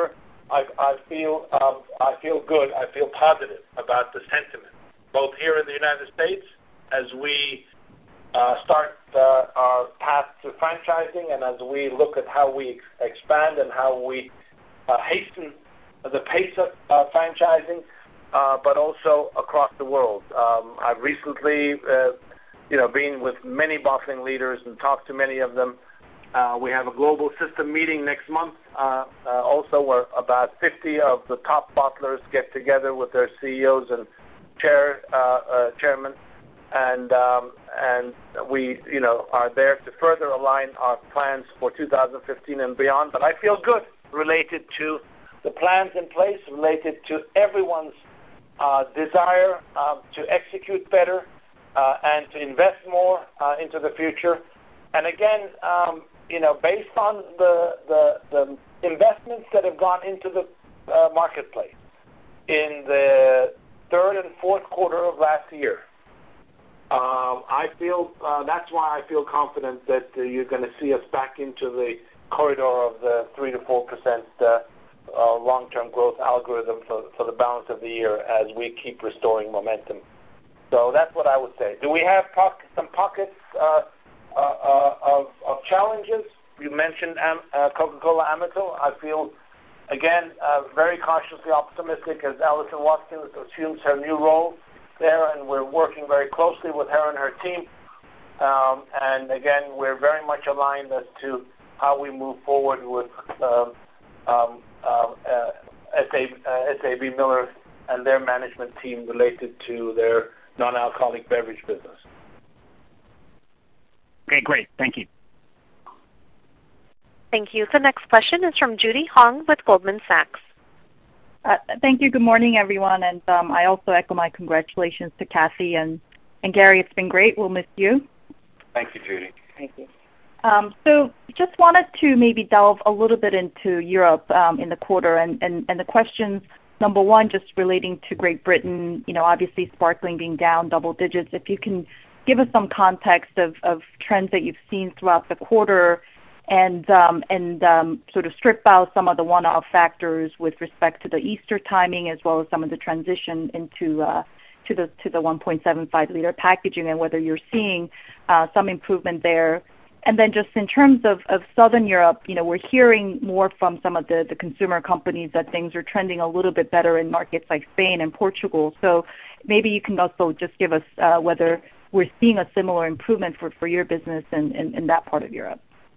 I, I feel um, I feel good. I feel positive about the sentiment, both here in the United States as we uh, start uh, our path to franchising, and as we look at how we ex- expand and how we uh, hasten the pace of uh, franchising, uh, but also across the world. Um, I've recently, uh, you know, been with many bottling leaders and talked to many of them. Uh, we have a global system meeting next month, uh, uh, also where about fifty of the top bottlers get together with their C E Os and chair uh, uh, chairmen, and um, and we, you know, are there to further align our plans for two thousand fifteen and beyond. But I feel good related to the plans in place, related to everyone's uh, desire um, to execute better uh, and to invest more uh, into the future. And again, um, you know, based on the, the the investments that have gone into the uh, marketplace in the third and fourth quarter of last year, uh, I feel uh, that's why I feel confident that uh, you're going to see us back into the corridor of the three to four percent uh, uh, long-term growth algorithm for for the balance of the year as we keep restoring momentum. So that's what I would say. Do we have pock- some pockets Uh, Uh, uh, of, of challenges? You mentioned um, uh, Coca-Cola Amatil. I feel, again, uh, very cautiously optimistic as Alison Watkins assumes her new role there, and we're working very closely with her and her team. Um, and again, we're very much aligned as to how we move forward with um, um, uh, uh, S A B Miller and their management team related to their non-alcoholic beverage business. Okay, great. Thank you. Thank you. The next question is from Judy Hong with Goldman Sachs. Uh, thank you. Good morning, everyone. And um, I also echo my congratulations to Kathy and, and Gary. It's been great. We'll miss you. Thank you, Judy. Thank you. Um, so just wanted to maybe delve a little bit into Europe um, in the quarter, and, and, and the questions, number one, just relating to Great Britain, you know, obviously sparkling being down double digits. If you can give us some context of, of trends that you've seen throughout the quarter, and um, and um, sort of strip out some of the one-off factors with respect to the Easter timing, as well as some of the transition into uh, to the to the one point seven five liter packaging, and whether you're seeing uh, some improvement there. And then just in terms of, of Southern Europe, you know, we're hearing more from some of the, the consumer companies that things are trending a little bit better in markets like Spain and Portugal. So maybe you can also just give us uh, whether we're seeing a similar improvement for, for your business in, in, in that part of Europe.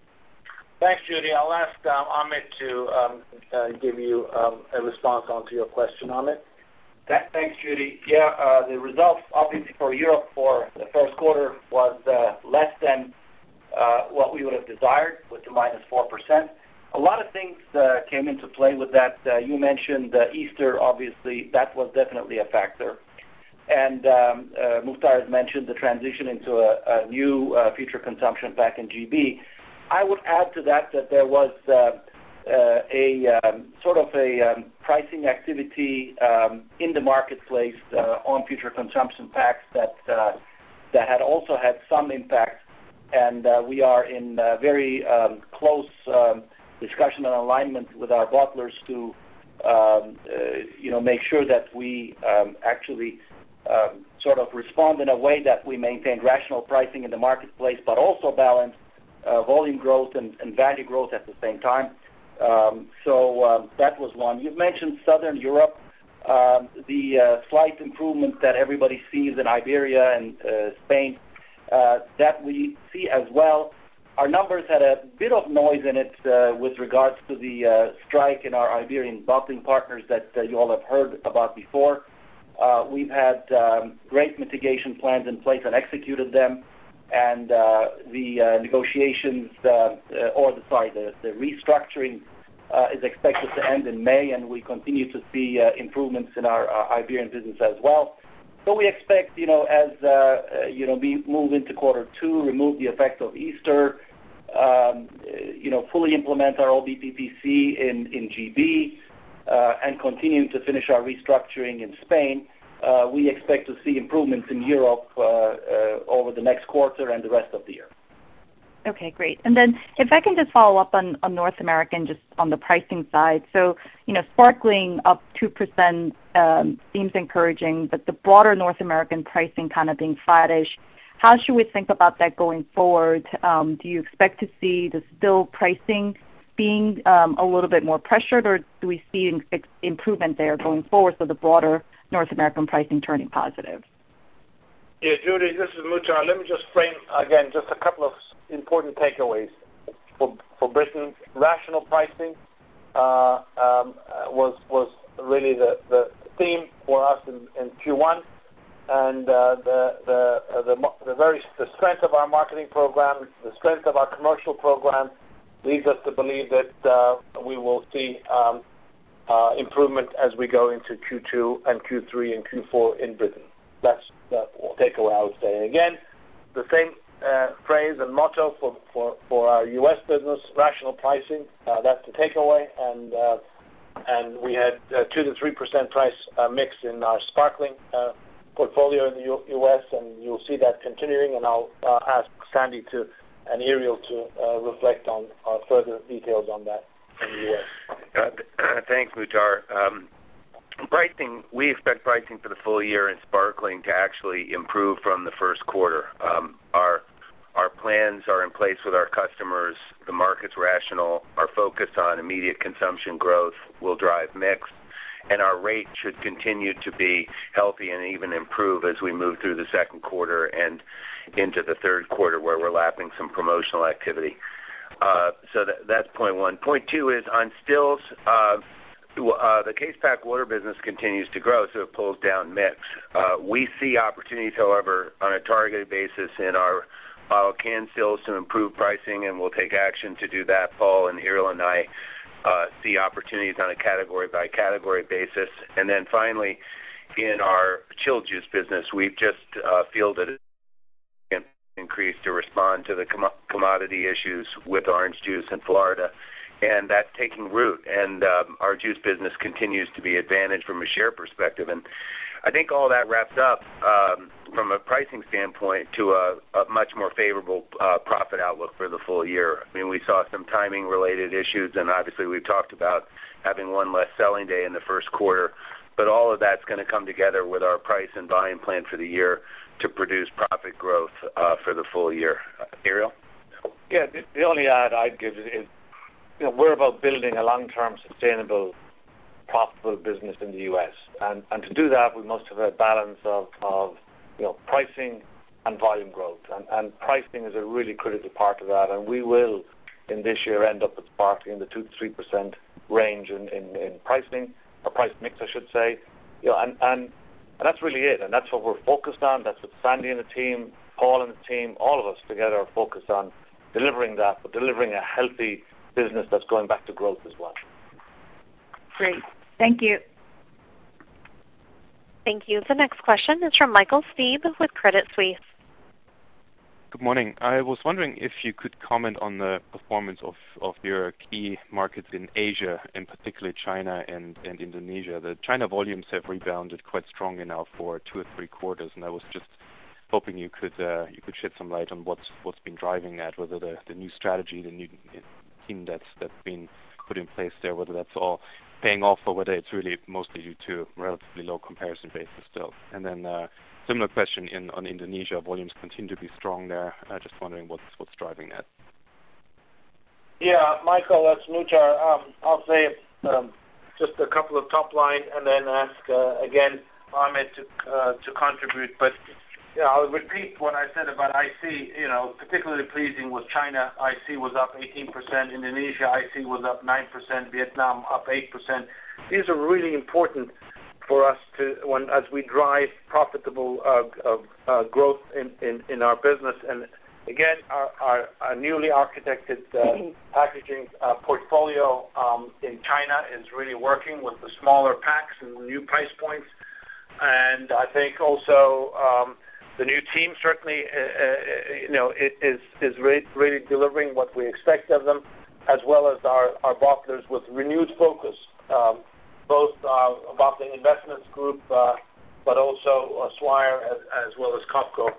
Thanks, Judy. I'll ask um, Amit to um, uh, give you um, a response onto your question, Amit. Thanks, Judy. Yeah, uh, the results obviously for Europe for the first quarter was uh, less than uh, what we would have desired, with the minus four percent. A lot of things uh, came into play with that. Uh, you mentioned uh, Easter, obviously. That was definitely a factor. And um, uh, Mukhtar has mentioned the transition into a, a new uh, future consumption pack in G B. I would add to that that there was uh, uh, a um, sort of a um, pricing activity um, in the marketplace uh, on future consumption packs that uh, that had also had some impact. And uh, we are in uh, very um, close um, discussion and alignment with our bottlers to um, uh, you know make sure that we um, actually Um, sort of respond in a way that we maintain rational pricing in the marketplace, but also balance uh, volume growth and, and value growth at the same time. Um, so um, that was one. You've mentioned Southern Europe, um, the uh, slight improvement that everybody sees in Iberia and uh, Spain, uh, that we see as well. Our numbers had a bit of noise in it uh, with regards to the uh, strike in our Iberian bottling partners that uh, you all have heard about before. Uh, we've had um, great mitigation plans in place and executed them, and uh, the uh, negotiations, uh, uh, or the sorry, the, the restructuring uh, is expected to end in May, and we continue to see uh, improvements in our uh, Iberian business as well. So we expect, you know, as uh, uh, you know, we move into quarter two, remove the effect of Easter, um, you know, fully implement our O B P P C in in G B. Uh, and continuing to finish our restructuring in Spain, uh, we expect to see improvements in Europe uh, uh, over the next quarter and the rest of the year. Okay, great. And then if I can just follow up on, on North American, just on the pricing side. So, you know, sparkling up two percent um, seems encouraging, but the broader North American pricing kind of being flattish. How should we think about that going forward? Um, do you expect to see the still pricing being um, a little bit more pressured, or do we see in, improvement there going forward, so the broader North American pricing turning positive? Yeah, Judy, this is Muhtar. Let me just frame, again, just a couple of important takeaways. For, for Britain, rational pricing uh, um, was was really the, the theme for us in, in Q one, and uh, the the uh, the the very the strength of our marketing program, the strength of our commercial program, leads us to believe that uh, we will see um, uh, improvement as we go into Q two and Q three and Q four in Britain. That's the takeaway I would say. Again, the same uh, phrase and motto for, for, for our U S business: rational pricing. Uh, that's the takeaway, and uh, and we had uh, two to three percent price uh, mix in our sparkling uh, portfolio in the U- U.S., and you'll see that continuing. And I'll uh, ask Sandy to and Ariel to uh, reflect on uh, further details on that in the U S. Uh, thanks, Muhtar. Um, pricing, we expect pricing for the full year in sparkling to actually improve from the first quarter. Um, our our plans are in place with our customers. The market's rational. Our focus on immediate consumption growth will drive mix, and our rate should continue to be healthy and even improve as we move through the second quarter and into the third quarter, where we're lapping some promotional activity. Uh, so that, that's point one. Point two is on stills. Uh, uh, the case pack water business continues to grow, so it pulls down mix. Uh, we see opportunities, however, on a targeted basis in our bottle can stills to improve pricing, and we'll take action to do that. Paul and Ariel and I uh, see opportunities on a category-by-category basis. And then finally, in our chilled juice business, we've just uh, fielded an increase to respond to the com- commodity issues with orange juice in Florida, and that's taking root. And um, our juice business continues to be advantaged from a share perspective. And I think all that wraps up um, from a pricing standpoint to a, a much more favorable uh, profit outlook for the full year. I mean, we saw some timing-related issues, and obviously we've talked about having one less selling day in the first quarter. But all of that's going to come together with our price and volume plan for the year to produce profit growth uh, for the full year. Uh, Ariel? Yeah, the, the only add I'd give is, you know, we're about building a long-term, sustainable, profitable business in the U S. And, and to do that, we must have a balance of, of you know, pricing and volume growth. And, and pricing is a really critical part of that. And we will, in this year, end up with sparkling in the two to three percent range in, in, in pricing, or price mix, I should say. You know, and, and, and that's really it. And that's what we're focused on. That's what Sandy and the team, Paul and the team, all of us together are focused on delivering that, but delivering a healthy business that's going back to growth as well. Great. Thank you. Thank you. The next question is from Michael Steeb with Credit Suisse. Good morning. I was wondering if you could comment on the performance of, of your key markets in Asia, in particular China and, and Indonesia. The China volumes have rebounded quite strongly now for two or three quarters, and I was just hoping you could uh, you could shed some light on what's what's been driving that, whether the, the new strategy, the new team that's that's been put in place there, whether that's all paying off or whether it's really mostly due to relatively low comparison basis still. And then uh, similar question in on Indonesia. Volumes continue to be strong there. Uh, just wondering what's what's driving that. Yeah, Michael, that's Muhtar. Um, I'll say um, just a couple of top line, and then ask uh, again Ahmed to uh, to contribute. But yeah, I'll repeat what I said about I C. You know, particularly pleasing was China. I C was up eighteen percent. Indonesia I C was up nine percent. Vietnam up eight percent. These are really important for us to when as we drive profitable uh, uh, uh, growth in, in, in our business. And again, our, our, our newly architected uh, packaging uh, portfolio um, in China is really working with the smaller packs and the new price points. And I think also um, the new team certainly, uh, uh, you know, is is re- really delivering what we expect of them, as well as our, our bottlers with renewed focus. Um, both uh, Bottling Investments Group, uh, but also uh, Swire as, as well as Copco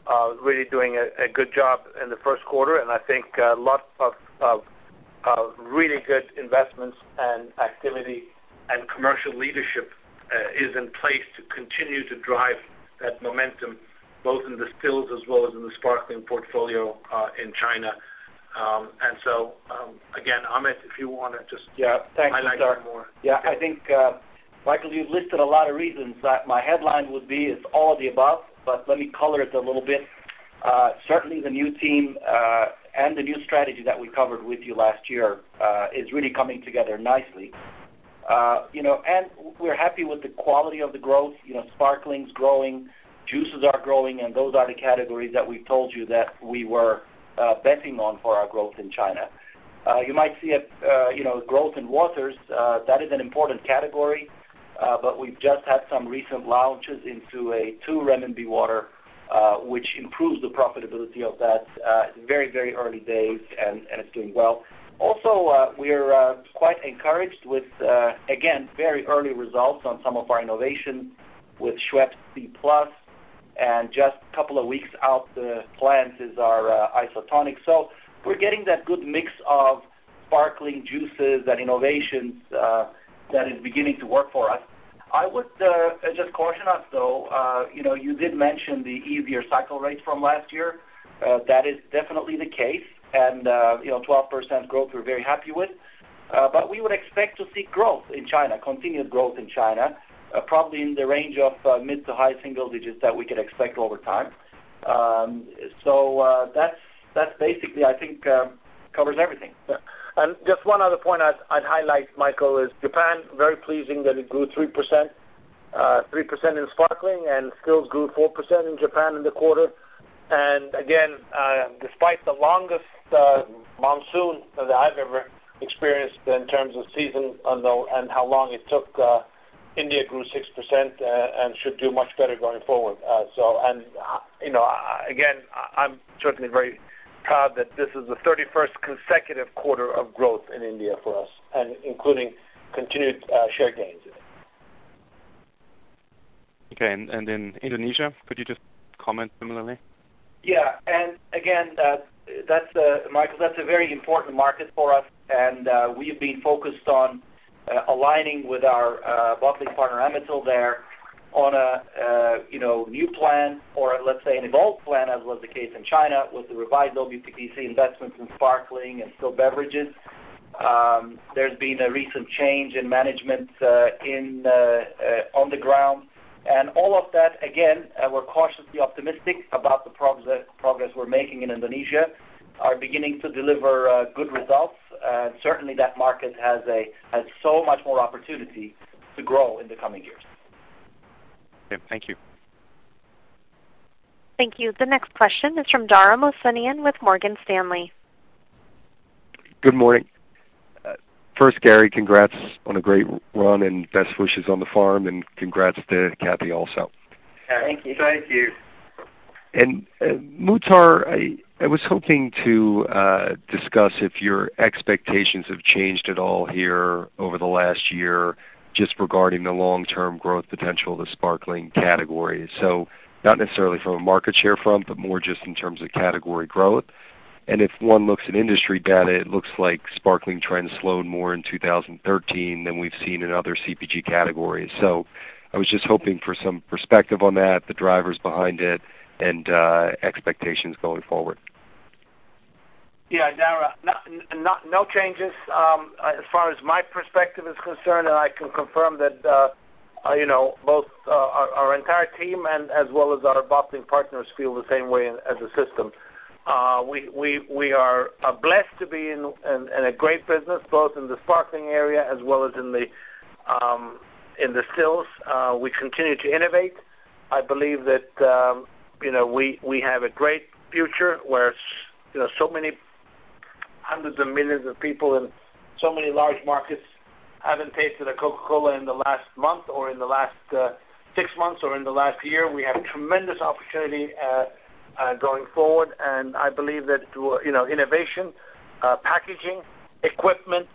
uh, really doing a, a good job in the first quarter, and I think a lot of, of, of really good investments and activity and commercial leadership uh, is in place to continue to drive that momentum, both in the stills as well as in the sparkling portfolio uh, in China. Um, and so, um, again, Amit, if you want to just yeah, thanks, highlight Muhtar. more. Yeah, I think, uh, Michael, you've listed a lot of reasons. That my headline would be it's all of the above, but let me color it a little bit. Uh, certainly the new team uh, and the new strategy that we covered with you last year uh, is really coming together nicely. Uh, you know, and we're happy with the quality of the growth. You know, sparkling's growing, juices are growing, and those are the categories that we told you that we were uh, betting on for our growth in China. Uh, you might see a, uh, you know, growth in waters. Uh, that is an important category, uh, but we've just had some recent launches into a two renminbi water, uh, which improves the profitability of that. Uh, very, very early days, and, and it's doing well. Also, uh, we're uh, quite encouraged with, uh, again, very early results on some of our innovations with Schweppes C plus, and just a couple of weeks out the plans is our uh, isotonic. So we're getting that good mix of sparkling juices and innovations uh, that is beginning to work for us. I would uh, just caution us, though, uh, you know, you did mention the easier cycle rates from last year. Uh, that is definitely the case. And, uh, you know, twelve percent growth we're very happy with. Uh, but we would expect to see growth in China, continued growth in China, uh, probably in the range of uh, mid to high single digits that we could expect over time. Um, so uh, that's that's basically, I think, uh, covers everything. Yeah. And just one other point I'd, I'd highlight, Michael, is Japan, very pleasing that it grew three percent, uh, three percent in sparkling, and stills grew four percent in Japan in the quarter. And again, uh, despite the longest uh, monsoon that I've ever experienced in terms of season and, the, and how long it took, uh, India grew six percent uh, and should do much better going forward. Uh, so, and uh, you know, I, again, I'm certainly very proud that this is the thirty-first consecutive quarter of growth in India for us, and including continued uh, share gains. Okay, and, and in Indonesia, could you just comment similarly? Yeah, and again, uh, that's uh, Michael. That's a very important market for us, and uh, we've been focused on uh, aligning with our uh, bottling partner Amatil there on a uh, you know new plan, or let's say an evolved plan, as was the case in China with the revised O B P P C investments in sparkling and still beverages. Um, there's been a recent change in management uh, in uh, uh, on the ground. And all of that, again, uh, we're cautiously optimistic about the progress, progress we're making in Indonesia, are beginning to deliver uh, good results. Uh, certainly that market has a has so much more opportunity to grow in the coming years. Okay, thank you. Thank you. The next question is from Dara Mohsenian with Morgan Stanley. Good morning. First, Gary, congrats on a great run and best wishes on the farm, and congrats to Kathy also. Thank you. Thank you. And uh, Muhtar, I, I was hoping to uh, discuss if your expectations have changed at all here over the last year just regarding the long-term growth potential of the sparkling category. So not necessarily from a market share front, but more just in terms of category growth. And if one looks at industry data, it looks like sparkling trends slowed more in two thousand thirteen than we've seen in other C P G categories. So I was just hoping for some perspective on that, the drivers behind it, and uh, expectations going forward. Yeah, Dara, not, not, no changes um, as far as my perspective is concerned, and I can confirm that uh, uh, you know both uh, our, our entire team and as well as our bottling partners feel the same way as a system. Uh, we, we, we are uh, blessed to be in, in, in a great business, both in the sparkling area as well as in the um, in the stills. Uh, we continue to innovate. I believe that um, you know we, we have a great future where you know so many hundreds of millions of people in so many large markets haven't tasted a Coca-Cola in the last month or in the last uh, six months or in the last year. We have tremendous opportunity. Uh, Uh, going forward, and I believe that you know innovation, uh, packaging, equipment,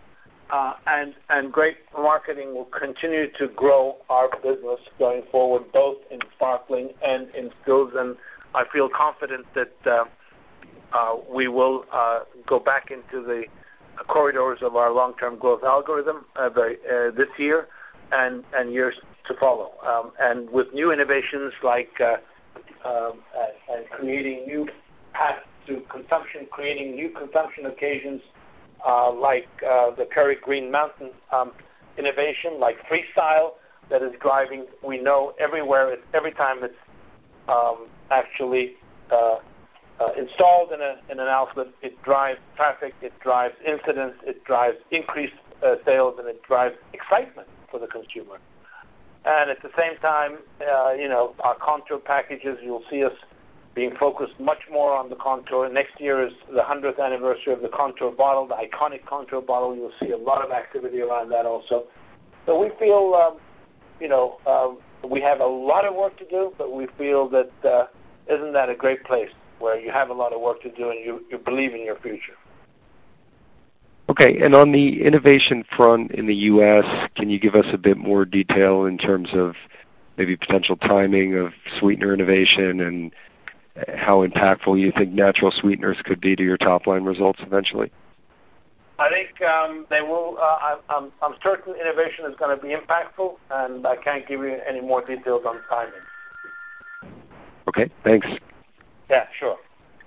uh, and, and great marketing will continue to grow our business going forward, both in sparkling and in stills. And I feel confident that uh, uh, we will uh, go back into the corridors of our long-term growth algorithm uh, very, uh, this year and, and years to follow. Um, and with new innovations like uh, um, and, and creating new paths to consumption, creating new consumption occasions uh, like uh, the Perrier Green Mountain um, innovation, like Freestyle, that is driving, we know everywhere, it's, every time it's um, actually uh, uh, installed in, a, in an outlet, it drives traffic, it drives incidents, it drives increased uh, sales, and it drives excitement for the consumer. And at the same time, uh, you know, our Contour packages, you'll see us being focused much more on the Contour. Next year is the hundredth anniversary of the Contour bottle, the iconic Contour bottle. You'll see a lot of activity around that also. So we feel, um, you know, um, we have a lot of work to do, but we feel that uh, isn't that a great place where you have a lot of work to do and you, you believe in your future. Okay, and on the innovation front in the U S, can you give us a bit more detail in terms of maybe potential timing of sweetener innovation and how impactful you think natural sweeteners could be to your top-line results eventually? I think um, they will. Uh, I, I'm, I'm certain innovation is going to be impactful, and I can't give you any more details on timing. Okay, thanks. Yeah, sure.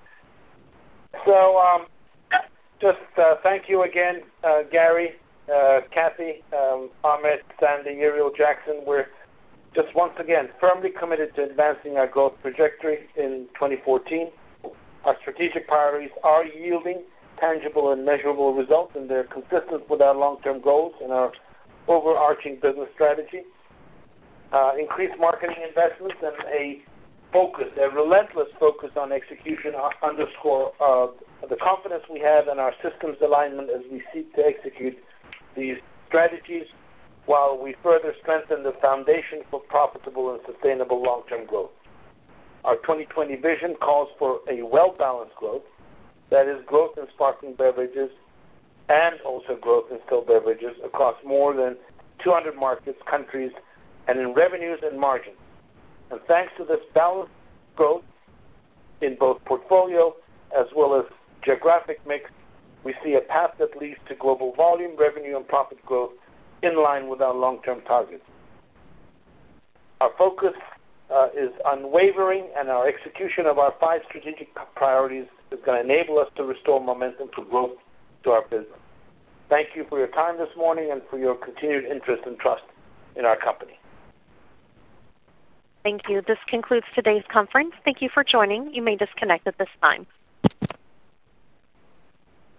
So um, just uh, thank you again, uh, Gary, uh, Kathy, um, Ahmed, Sandy, Uriel, Jackson. We're just once again firmly committed to advancing our growth trajectory in twenty fourteen. Our strategic priorities are yielding tangible and measurable results, and they're consistent with our long-term goals and our overarching business strategy. Uh, increased marketing investments and a focus, a relentless focus on execution underscore uh, the confidence we have in our systems alignment as we seek to execute these strategies while we further strengthen the foundation for profitable and sustainable long-term growth. Our twenty twenty vision calls for a well-balanced growth, that is growth in sparkling beverages and also growth in still beverages across more than two hundred markets, countries, and in revenues and margins. And thanks to this balanced growth in both portfolio as well as geographic mix, we see a path that leads to global volume, revenue, and profit growth in line with our long-term targets. Our focus uh, is unwavering, and our execution of our five strategic priorities is going to enable us to restore momentum for growth to our business. Thank you for your time this morning and for your continued interest and trust in our company. Thank you. This concludes today's conference. Thank you for joining. You may disconnect at this time.